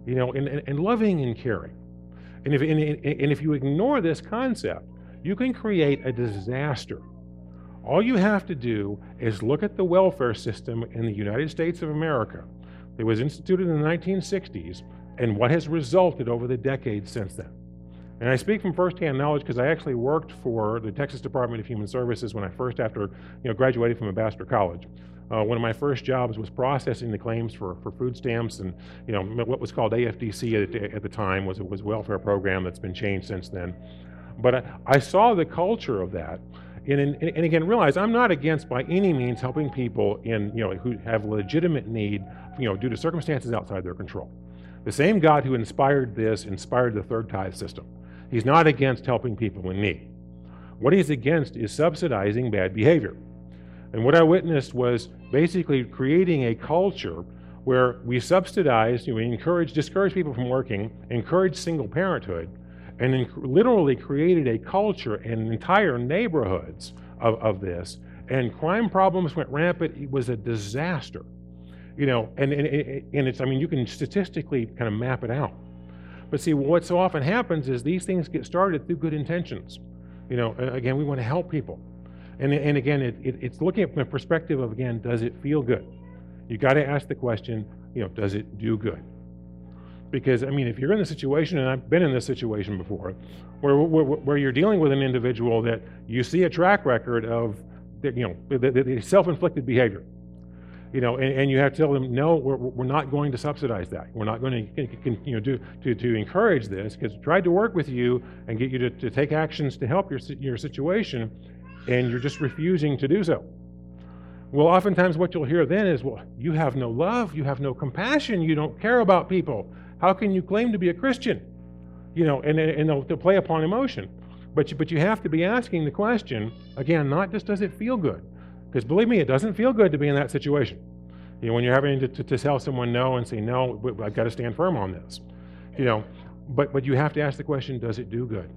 and loving and caring. And if you ignore this concept, you can create a disaster. All you have to do is look at the welfare system in the United States of America. It was instituted in the 1960s, and what has resulted over the decades since then. And I speak from firsthand knowledge because I actually worked for the Texas Department of Human Services when I first, after graduated from Ambassador College. One of my first jobs was processing the claims for food stamps, and what was called AFDC at the time was a welfare program that's been changed since then. But I saw the culture of that, and again realize I'm not against by any means helping people who have legitimate need due to circumstances outside their control. The same God who inspired this inspired the third tithe system. He's not against helping people in need. What he's against is subsidizing bad behavior. And what I witnessed was basically creating a culture where we subsidized, we discouraged people from working, encouraged single parenthood, and then literally created a culture and entire neighborhoods of this. And crime problems went rampant. It was a disaster. And it's, you can statistically kind of map it out. But see, what so often happens is these things get started through good intentions. Again, we want to help people. And again, it's looking from the perspective of, again, does it feel good? You got to ask the question, does it do good? Because, if you're in the situation, and I've been in this situation before, where you're dealing with an individual that you see a track record of, the self-inflicted behavior, and you have to tell them, no, we're not going to subsidize that. We're not going to encourage this, because we tried to work with you and get you to take actions to help your situation, and you're just refusing to do so. Well, oftentimes what you'll hear then is, well, you have no love, you have no compassion, you don't care about people. How can you claim to be a Christian? And they'll play upon emotion. But you have to be asking the question, again, not just does it feel good? Because believe me, it doesn't feel good to be in that situation. When you're having to tell someone no and say, no, I've got to stand firm on this. But you have to ask the question, does it do good?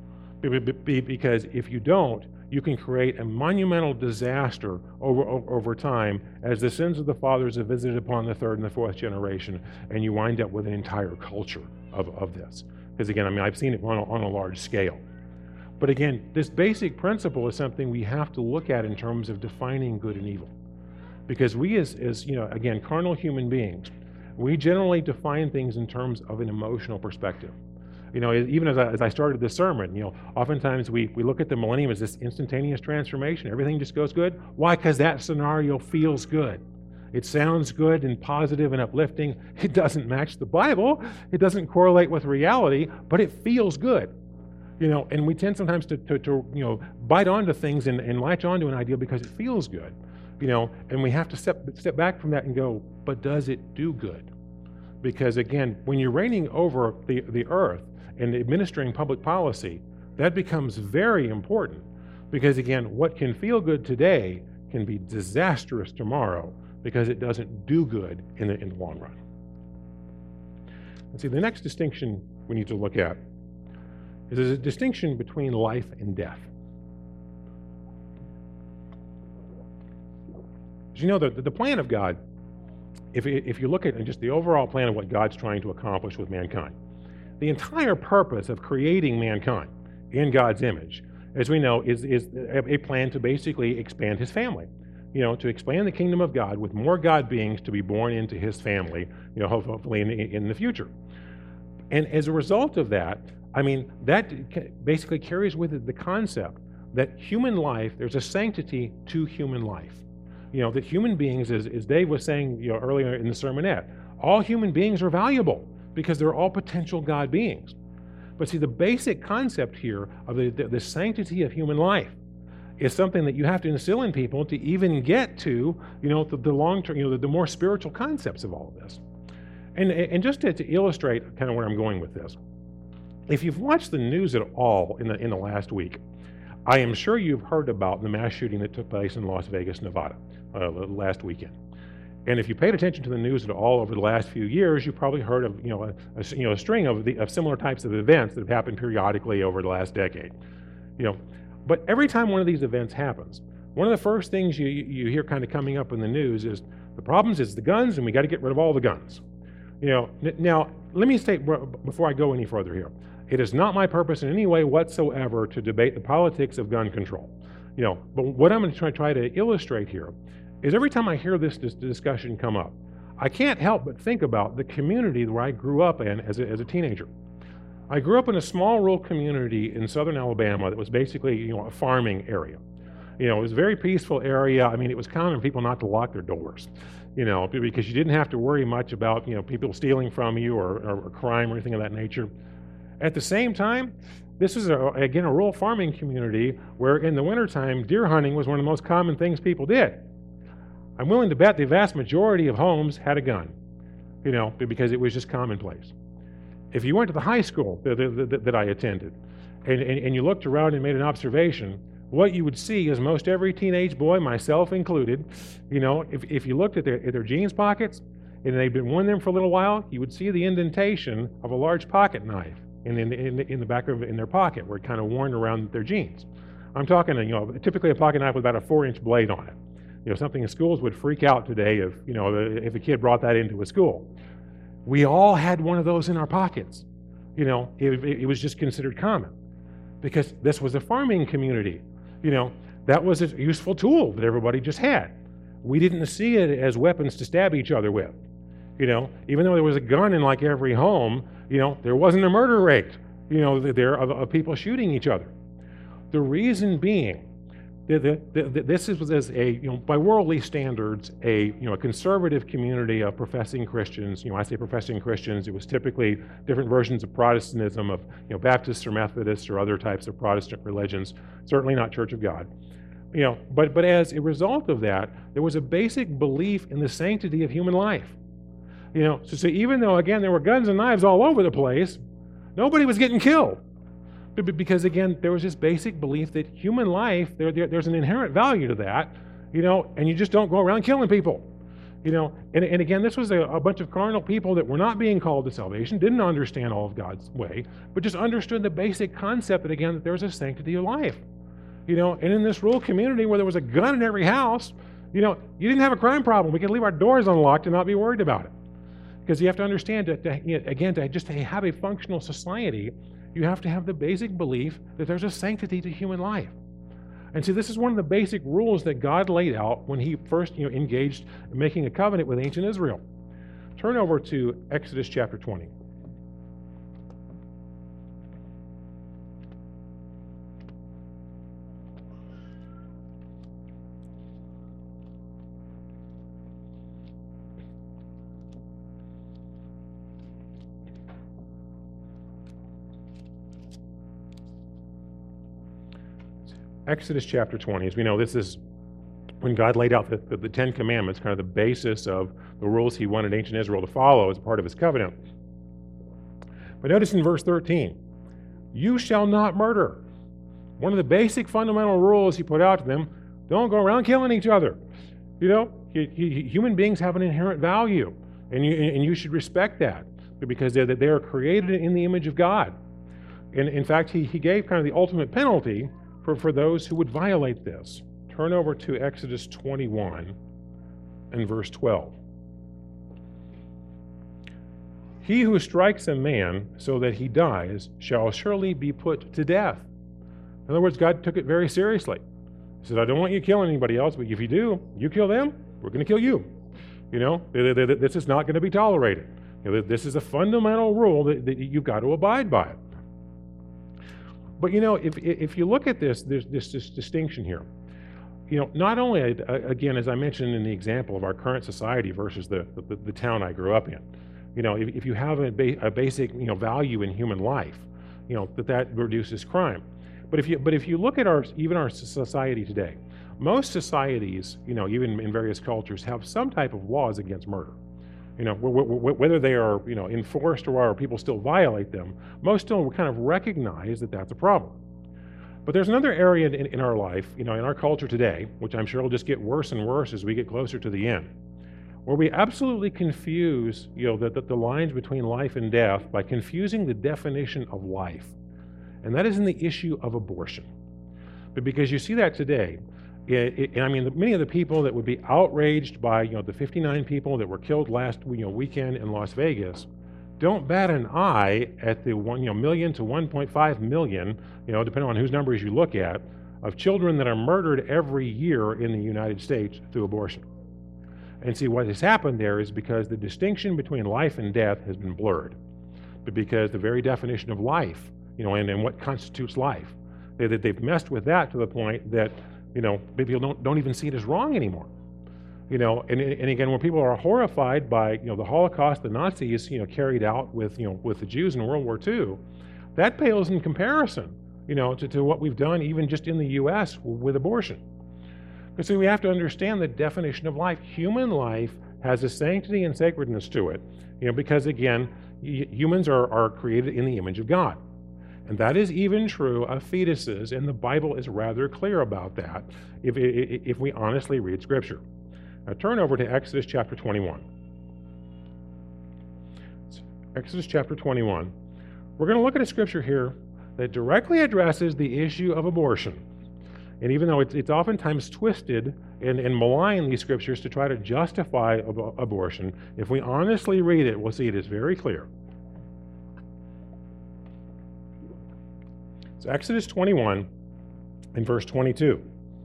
Because if you don't, you can create a monumental disaster over time as the sins of the fathers are visited upon the third and the fourth generation, and you wind up with an entire culture of this. Because again, I've seen it on a large scale. But again, this basic principle is something we have to look at in terms of defining good and evil. Because we as again, carnal human beings, we generally define things in terms of an emotional perspective. Even as I started this sermon, oftentimes we look at the millennium as this instantaneous transformation. Everything just goes good. Why? Because that scenario feels good. It sounds good and positive and uplifting. It doesn't match the Bible. It doesn't correlate with reality, but it feels good. And we tend sometimes to bite onto things and latch onto an idea because it feels good. And we have to step back from that and go, but does it do good? Because again, when you're reigning over the earth and administering public policy, that becomes very important. Because again, what can feel good today can be disastrous tomorrow because it doesn't do good in the long run. And see, the next distinction we need to look at is there's a distinction between life and death. The plan of God, if you look at just the overall plan of what God's trying to accomplish with mankind, the entire purpose of creating mankind in God's image, as we know, is a plan to basically expand his family. To expand the kingdom of God with more God beings to be born into his family, hopefully in the future. And as a result of that, that basically carries with it the concept that human life, there's a sanctity to human life. That human beings, as Dave was saying earlier in the sermonette, all human beings are valuable because they're all potential God beings. But see, the basic concept here of the sanctity of human life is something that you have to instill in people to even get to, the long-term, the more spiritual concepts of all of this. And just to illustrate kind of where I'm going with this, if you've watched the news at all in the last week, I am sure you've heard about the mass shooting that took place in Las Vegas, Nevada, last weekend. And if you paid attention to the news at all over the last few years, you've probably heard of a string of similar types of events that have happened periodically over the last decade. But every time one of these events happens, one of the first things you hear kind of coming up in the news is the problems is the guns, and we got to get rid of all the guns. Now let me state before I go any further here, it is not my purpose in any way whatsoever to debate the politics of gun control. But what I'm going to try to illustrate here is every time I hear this discussion come up, I can't help but think about the community where I grew up in as a teenager. I grew up in a small rural community in southern Alabama that was basically a farming area. It was a very peaceful area. It was common for people not to lock their doors, because you didn't have to worry much about people stealing from you or crime or anything of that nature. At the same time, this is, again, a rural farming community where in the wintertime, deer hunting was one of the most common things people did. I'm willing to bet the vast majority of homes had a gun, because it was just commonplace. If you went to the high school that I attended and you looked around and made an observation, what you would see is most every teenage boy, myself included, if you looked at their jeans pockets and they'd been wearing them for a little while, you would see the indentation of a large pocket knife in the back of their pocket where it kind of worn around their jeans. I'm talking, typically a pocket knife with about a 4-inch blade on it. Something in schools would freak out today if a kid brought that into a school. We all had one of those in our pockets. It was just considered common because this was a farming community. That was a useful tool that everybody just had. We didn't see it as weapons to stab each other with. Even though there was a gun in like every home, there wasn't a murder rate, there of people shooting each other. The reason being, this was by worldly standards, a conservative community of professing Christians. I say professing Christians, it was typically different versions of Protestantism, of Baptists or Methodists or other types of Protestant religions. Certainly not Church of God. But as a result of that, there was a basic belief in the sanctity of human life. So even though again there were guns and knives all over the place, nobody was getting killed. Because again, there was this basic belief that human life, there's an inherent value to that, and you just don't go around killing people. And again, this was a bunch of carnal people that were not being called to salvation, didn't understand all of God's way, but just understood the basic concept that again, that there's a sanctity of life. And in this rural community where there was a gun in every house, you didn't have a crime problem. We could leave our doors unlocked and not be worried about it. Because you have to understand that, to have a functional society, you have to have the basic belief that there's a sanctity to human life. And see, this is one of the basic rules that God laid out when he first engaged in making a covenant with ancient Israel. Turn over to Exodus chapter 20. Exodus chapter 20. As we know, this is when God laid out the Ten Commandments, kind of the basis of the rules he wanted ancient Israel to follow as part of his covenant. But notice in verse 13, you shall not murder. One of the basic fundamental rules he put out to them, don't go around killing each other. Human beings have an inherent value, and you should respect that because they are created in the image of God. And in fact, he gave kind of the ultimate penalty for those who would violate this. Turn over to Exodus 21 and verse 12. He who strikes a man so that he dies shall surely be put to death. In other words, God took it very seriously. He said, I don't want you killing anybody else, but if you do, you kill them, we're going to kill you. This is not going to be tolerated. This is a fundamental rule that you've got to abide by. But if you look at this, there's this distinction here. Not only, again, as I mentioned in the example of our current society versus the town I grew up in, if you have a basic value in human life, that reduces crime. But if you look at our society today, most societies, even in various cultures, have some type of laws against murder. Whether they are, enforced or people still violate them, most still kind of recognize that that's a problem. But there's another area in our life, in our culture today, which I'm sure will just get worse and worse as we get closer to the end, where we absolutely confuse, the lines between life and death by confusing the definition of life. And that is in the issue of abortion. But because you see that today, many of the people that would be outraged by the 59 people that were killed last weekend in Las Vegas don't bat an eye at the 1 million to 1.5 million, depending on whose numbers you look at, of children that are murdered every year in the United States through abortion. And see, what has happened there is because the distinction between life and death has been blurred, but because the very definition of life, and what constitutes life, they've messed with that to the point that people don't even see it as wrong anymore. And again, when people are horrified by the Holocaust, the Nazis carried out with the Jews in World War II, that pales in comparison to what we've done even just in the U.S. with abortion. Because we have to understand the definition of life. Human life has a sanctity and sacredness to it, because again, humans are created in the image of God. And that is even true of fetuses, and the Bible is rather clear about that if we honestly read Scripture. Now turn over to Exodus chapter 21. Exodus chapter 21. We're going to look at a scripture here that directly addresses the issue of abortion. And even though it's oftentimes twisted and malign these scriptures to try to justify abortion, if we honestly read it, we'll see it is very clear. So Exodus 21 and verse 22.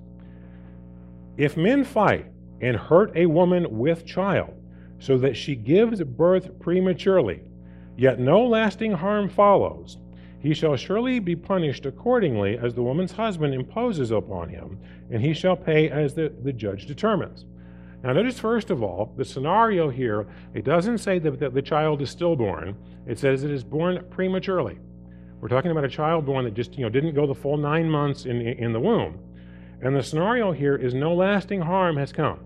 If men fight and hurt a woman with child, so that she gives birth prematurely, yet no lasting harm follows, he shall surely be punished accordingly as the woman's husband imposes upon him, and he shall pay as the judge determines. Now notice, first of all, the scenario here, it doesn't say that the child is stillborn. It says it is born prematurely. We're talking about a child born that just didn't go the full 9 months in the womb. And the scenario here is no lasting harm has come.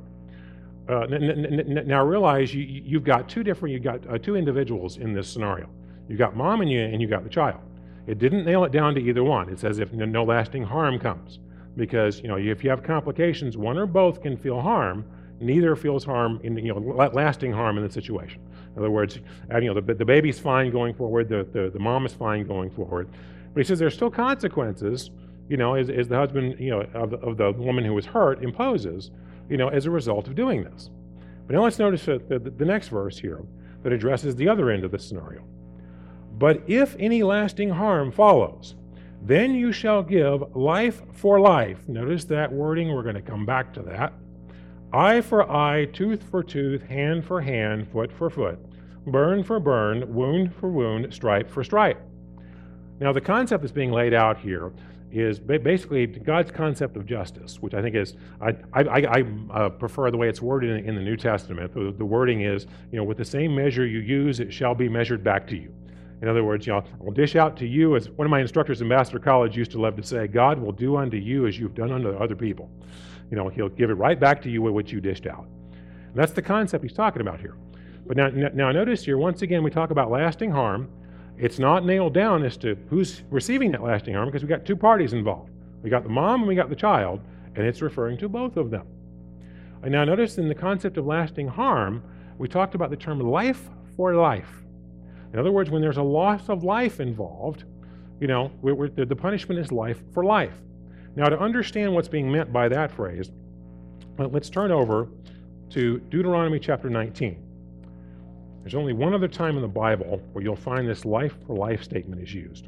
Now realize you've got two individuals in this scenario. You've got mom and you got the child. It didn't nail it down to either one. It says if no lasting harm comes, because if you have complications, one or both can feel harm. Neither feels harm lasting harm in the situation. In other words, the baby's fine going forward, the mom is fine going forward, but he says there's still consequences, as the husband of the woman who was hurt imposes, as a result of doing this. But now let's notice the next verse here that addresses the other end of the scenario. But if any lasting harm follows, Then you shall give life for life. Notice that wording, we're going to come back to that. Eye for eye, tooth for tooth, hand for hand, foot for foot, burn for burn, wound for wound, stripe for stripe. Now, the concept that's being laid out here is basically God's concept of justice, which I think is, I prefer the way it's worded in the New Testament. The wording is, with the same measure you use, it shall be measured back to you. In other words, I'll dish out to you, as one of my instructors in Ambassador College used to love to say, God will do unto you as you've done unto other people. He'll give it right back to you with what you dished out. And that's the concept he's talking about here. But now notice here, once again, we talk about lasting harm. It's not nailed down as to who's receiving that lasting harm because we got two parties involved. We got the mom and we got the child, and it's referring to both of them. And now notice in the concept of lasting harm, we talked about the term life for life. In other words, when there's a loss of life involved, the punishment is life for life. Now, to understand what's being meant by that phrase, let's turn over to Deuteronomy chapter 19. There's only one other time in the Bible where you'll find this life for life statement is used.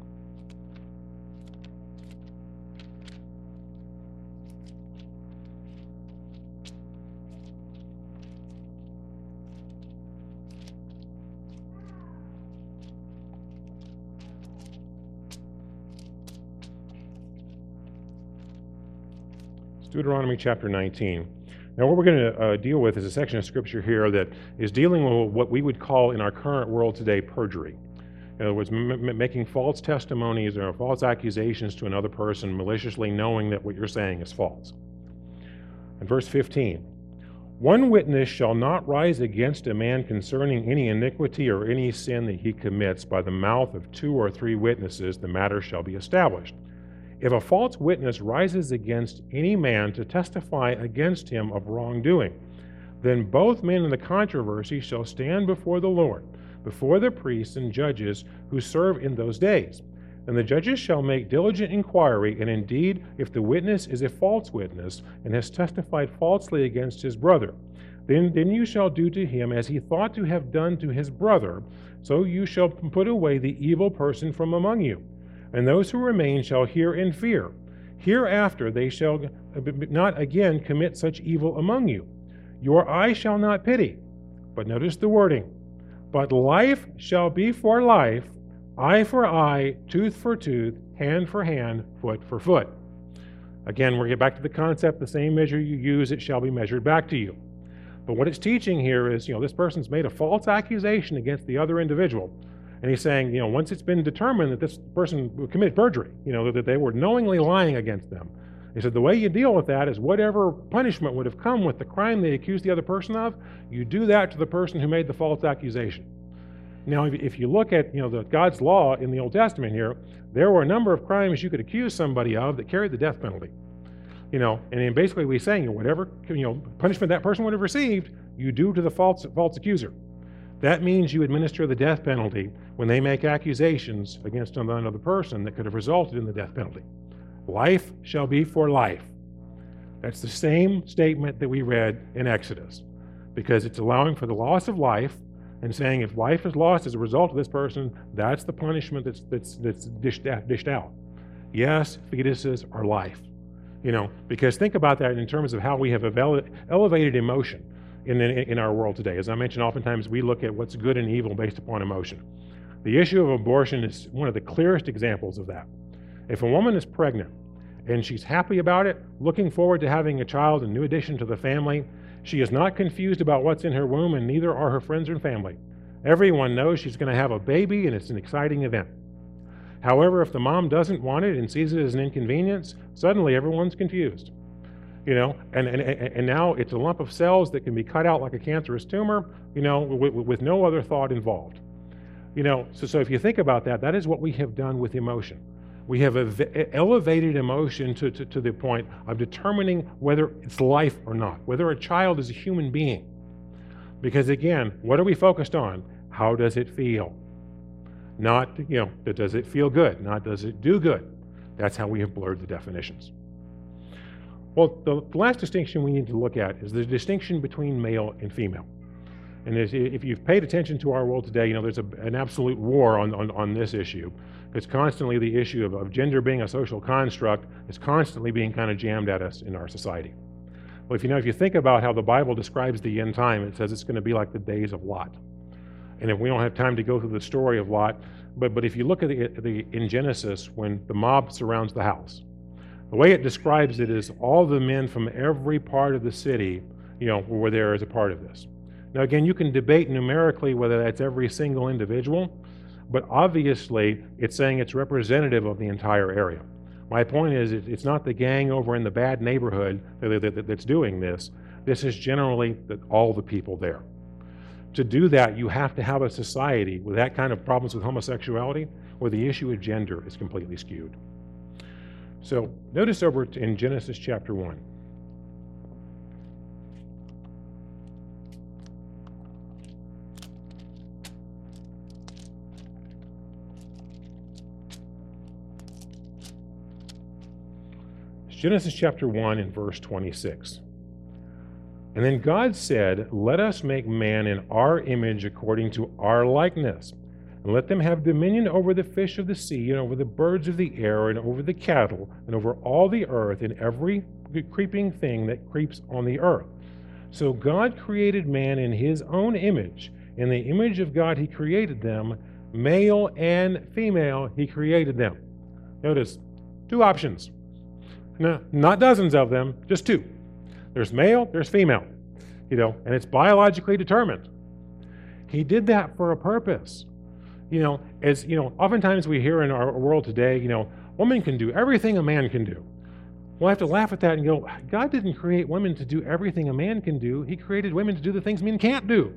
It's Deuteronomy chapter 19. Now, what we're going to deal with is a section of Scripture here that is dealing with what we would call in our current world today perjury. In other words, making false testimonies or false accusations to another person, maliciously knowing that what you're saying is false. In verse 15, one witness shall not rise against a man concerning any iniquity or any sin that he commits. By the mouth of 2 or 3 witnesses the matter shall be established. If a false witness rises against any man to testify against him of wrongdoing, then both men in the controversy shall stand before the Lord, before the priests and judges who serve in those days. And the judges shall make diligent inquiry, and indeed, if the witness is a false witness and has testified falsely against his brother, then you shall do to him as he thought to have done to his brother, so you shall put away the evil person from among you. And those who remain shall hear and fear. Hereafter they shall not again commit such evil among you. Your eye shall not pity. But notice the wording. But life shall be for life, eye for eye, tooth for tooth, hand for hand, foot for foot. Again, we're get back to the concept, the same measure you use, it shall be measured back to you. But what it's teaching here is, this person's made a false accusation against the other individual. And he's saying, once it's been determined that this person committed perjury, that they were knowingly lying against them, he said the way you deal with that is whatever punishment would have come with the crime they accused the other person of, you do that to the person who made the false accusation. Now, if you look at, God's law in the Old Testament here, there were a number of crimes you could accuse somebody of that carried the death penalty. And then basically we're saying, whatever, punishment that person would have received, you do to the false accuser. That means you administer the death penalty when they make accusations against another person that could have resulted in the death penalty. Life shall be for life. That's the same statement that we read in Exodus, because it's allowing for the loss of life and saying if life is lost as a result of this person, that's the punishment that's dished out. Yes, fetuses are life. Because think about that in terms of how we have elevated emotion in our world today. As I mentioned, oftentimes we look at what's good and evil based upon emotion. The issue of abortion is one of the clearest examples of that. If a woman is pregnant and she's happy about it, looking forward to having a child, a new addition to the family, she is not confused about what's in her womb, and neither are her friends and family. Everyone knows she's going to have a baby, and it's an exciting event. However, if the mom doesn't want it and sees it as an inconvenience, suddenly everyone's confused. And now it's a lump of cells that can be cut out like a cancerous tumor, with no other thought involved. So if you think about that, that is what we have done with emotion. We have elevated emotion to the point of determining whether it's life or not, whether a child is a human being. Because again, what are we focused on? How does it feel? Not, does it feel good? Not does it do good? That's how we have blurred the definitions. Well, the last distinction we need to look at is the distinction between male and female. And if you've paid attention to our world today, there's an absolute war on this issue. It's constantly the issue of gender being a social construct is constantly being kind of jammed at us in our society. Well, if you think about how the Bible describes the end time, it says it's going to be like the days of Lot. And if we don't have time to go through the story of Lot, but if you look at in Genesis, when the mob surrounds the house, the way it describes it is all the men from every part of the city, were there as a part of this. Now, again, you can debate numerically whether that's every single individual, but obviously it's saying it's representative of the entire area. My point is, it's not the gang over in the bad neighborhood that's doing this. This is generally all the people there. To do that, you have to have a society with that kind of problems with homosexuality, where the issue of gender is completely skewed. So notice over in Genesis chapter 1. Genesis chapter 1 and verse 26. And then God said, "Let us make man in our image according to our likeness, and let them have dominion over the fish of the sea, and over the birds of the air, and over the cattle, and over all the earth, and every creeping thing that creeps on the earth." So God created man in his own image. In the image of God he created them, male and female he created them. Notice, two options. No, not dozens of them, just two. There's male, there's female, and it's biologically determined. He did that for a purpose. Oftentimes we hear in our world today, women can do everything a man can do. Well, I have to laugh at that and go, God didn't create women to do everything a man can do. He created women to do the things men can't do.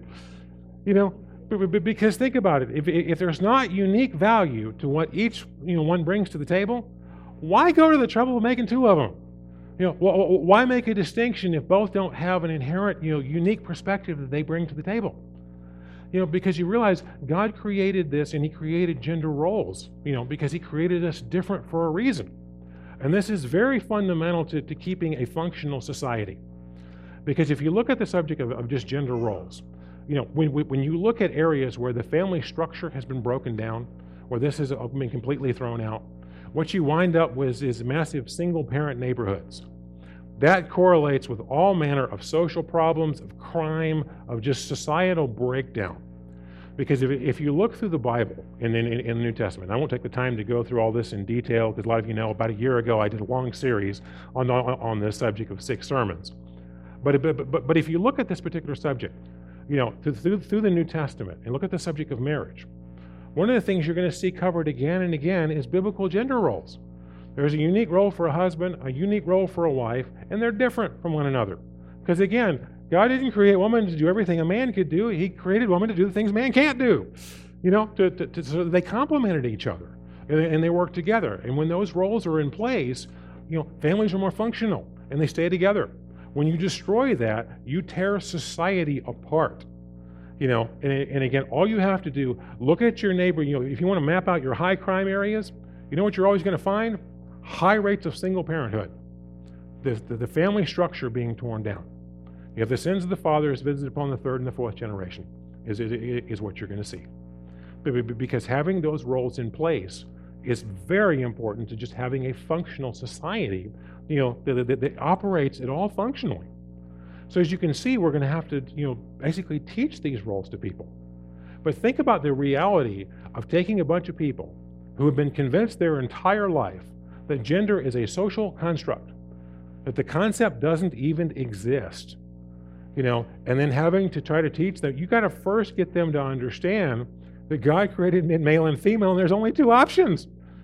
Because think about it. If there's not unique value to what each one brings to the table, why go to the trouble of making two of them? Why make a distinction if both don't have an inherent, unique perspective that they bring to the table? Because you realize God created this, and he created gender roles, because he created us different for a reason. And this is very fundamental to keeping a functional society. Because if you look at the subject of just gender roles, when you look at areas where the family structure has been broken down, where this has been completely thrown out, what you wind up with is massive single-parent neighborhoods. That correlates with all manner of social problems, of crime, of just societal breakdown. Because if you look through the Bible in the New Testament, I won't take the time to go through all this in detail, because a lot of you know about a year ago I did a long series on this subject of 6 sermons. But if you look at this particular subject, through the New Testament, and look at the subject of marriage, one of the things you're going to see covered again and again is biblical gender roles. There's a unique role for a husband, a unique role for a wife, and they're different from one another. Because again, God didn't create woman to do everything a man could do. He created woman to do the things man can't do. So they complemented each other, and they work together. And when those roles are in place, families are more functional, and they stay together. When you destroy that, you tear society apart. And again, all you have to do, look at your neighbor. If you want to map out your high crime areas, you know what you're always going to find? High rates of single parenthood. The family structure being torn down. You have the sins of the fathers visited upon the third and the fourth generation is what you're going to see. Because having those roles in place is very important to just having a functional society, that operates it all functionally. So as you can see, we're going to have to, basically teach these roles to people. But think about the reality of taking a bunch of people who have been convinced their entire life that gender is a social construct, that the concept doesn't even exist, and then having to try to teach them. You got to first get them to understand that God created male and female, and there's only 2 options,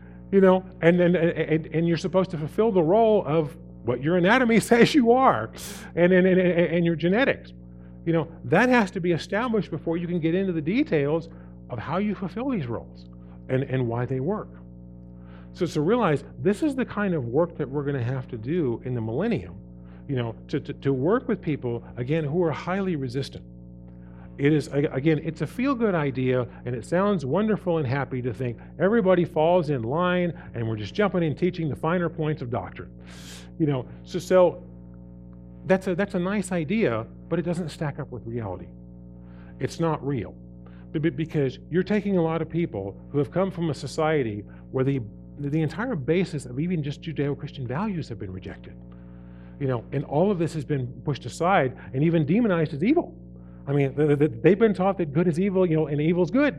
and you're supposed to fulfill the role of what your anatomy says you are, and your genetics. That has to be established before you can get into the details of how you fulfill these roles and why they work. So realize this is the kind of work that we're going to have to do in the millennium, to work with people, again, who are highly resistant. It is, again, it's a feel-good idea, and it sounds wonderful and happy to think everybody falls in line and we're just jumping in teaching the finer points of doctrine. So that's a nice idea, but it doesn't stack up with reality. It's not real. Because you're taking a lot of people who have come from a society where the entire basis of even just Judeo-Christian values have been rejected. And all of this has been pushed aside and even demonized as evil. I mean, they've been taught that good is evil, and evil is good.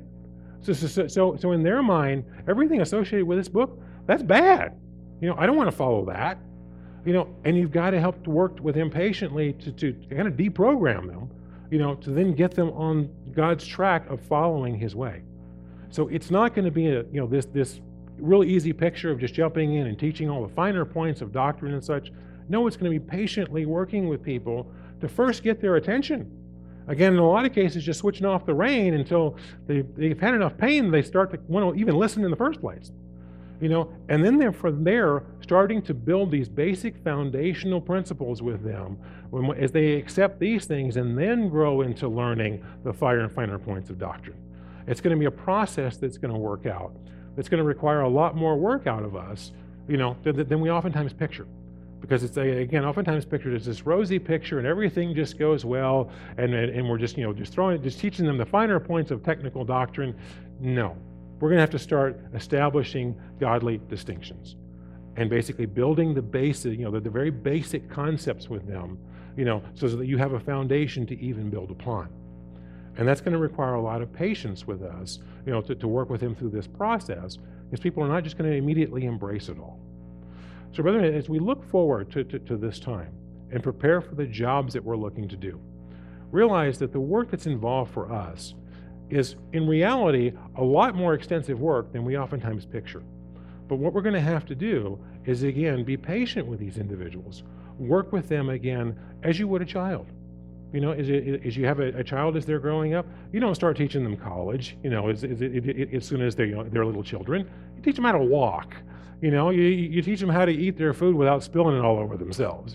So in their mind, everything associated with this book, that's bad. I don't want to follow that. And you've got to help to work with them patiently to kind of deprogram them, to then get them on God's track of following His way. So it's not going to be this real easy picture of just jumping in and teaching all the finer points of doctrine and such. No, it's going to be patiently working with people to first get their attention. Again, in a lot of cases, just switching off the rein until they've had enough pain, they start to want to even listen in the first place. And then from there, starting to build these basic foundational principles with them as they accept these things and then grow into learning the finer points of doctrine. It's going to be a process that's going to work out. It's going to require a lot more work out of us, than we oftentimes picture. Because it's, again, oftentimes pictured as this rosy picture and everything just goes well and we're just teaching them the finer points of technical doctrine. No. We're going to have to start establishing godly distinctions and basically building the basic, the very basic concepts with them, so that you have a foundation to even build upon. And that's going to require a lot of patience with us, to work with them through this process, because people are not just going to immediately embrace it all. So, brethren, as we look forward to this time and prepare for the jobs that we're looking to do, realize that the work that's involved for us is, in reality, a lot more extensive work than we oftentimes picture. But what we're going to have to do is, again, be patient with these individuals. Work with them, again, as you would a child. As you have a child as they're growing up, you don't start teaching them college, as soon as they're little children. You teach them how to walk. You teach them how to eat their food without spilling it all over themselves,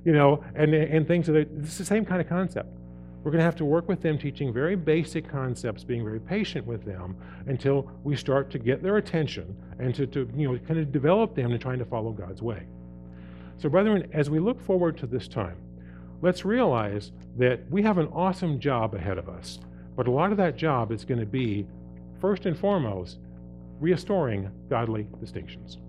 and things. It's the same kind of concept. We're going to have to work with them, teaching very basic concepts, being very patient with them until we start to get their attention and to kind of develop them to trying to follow God's way. So, brethren, as we look forward to this time, let's realize that we have an awesome job ahead of us. But a lot of that job is going to be, first and foremost, restoring godly distinctions.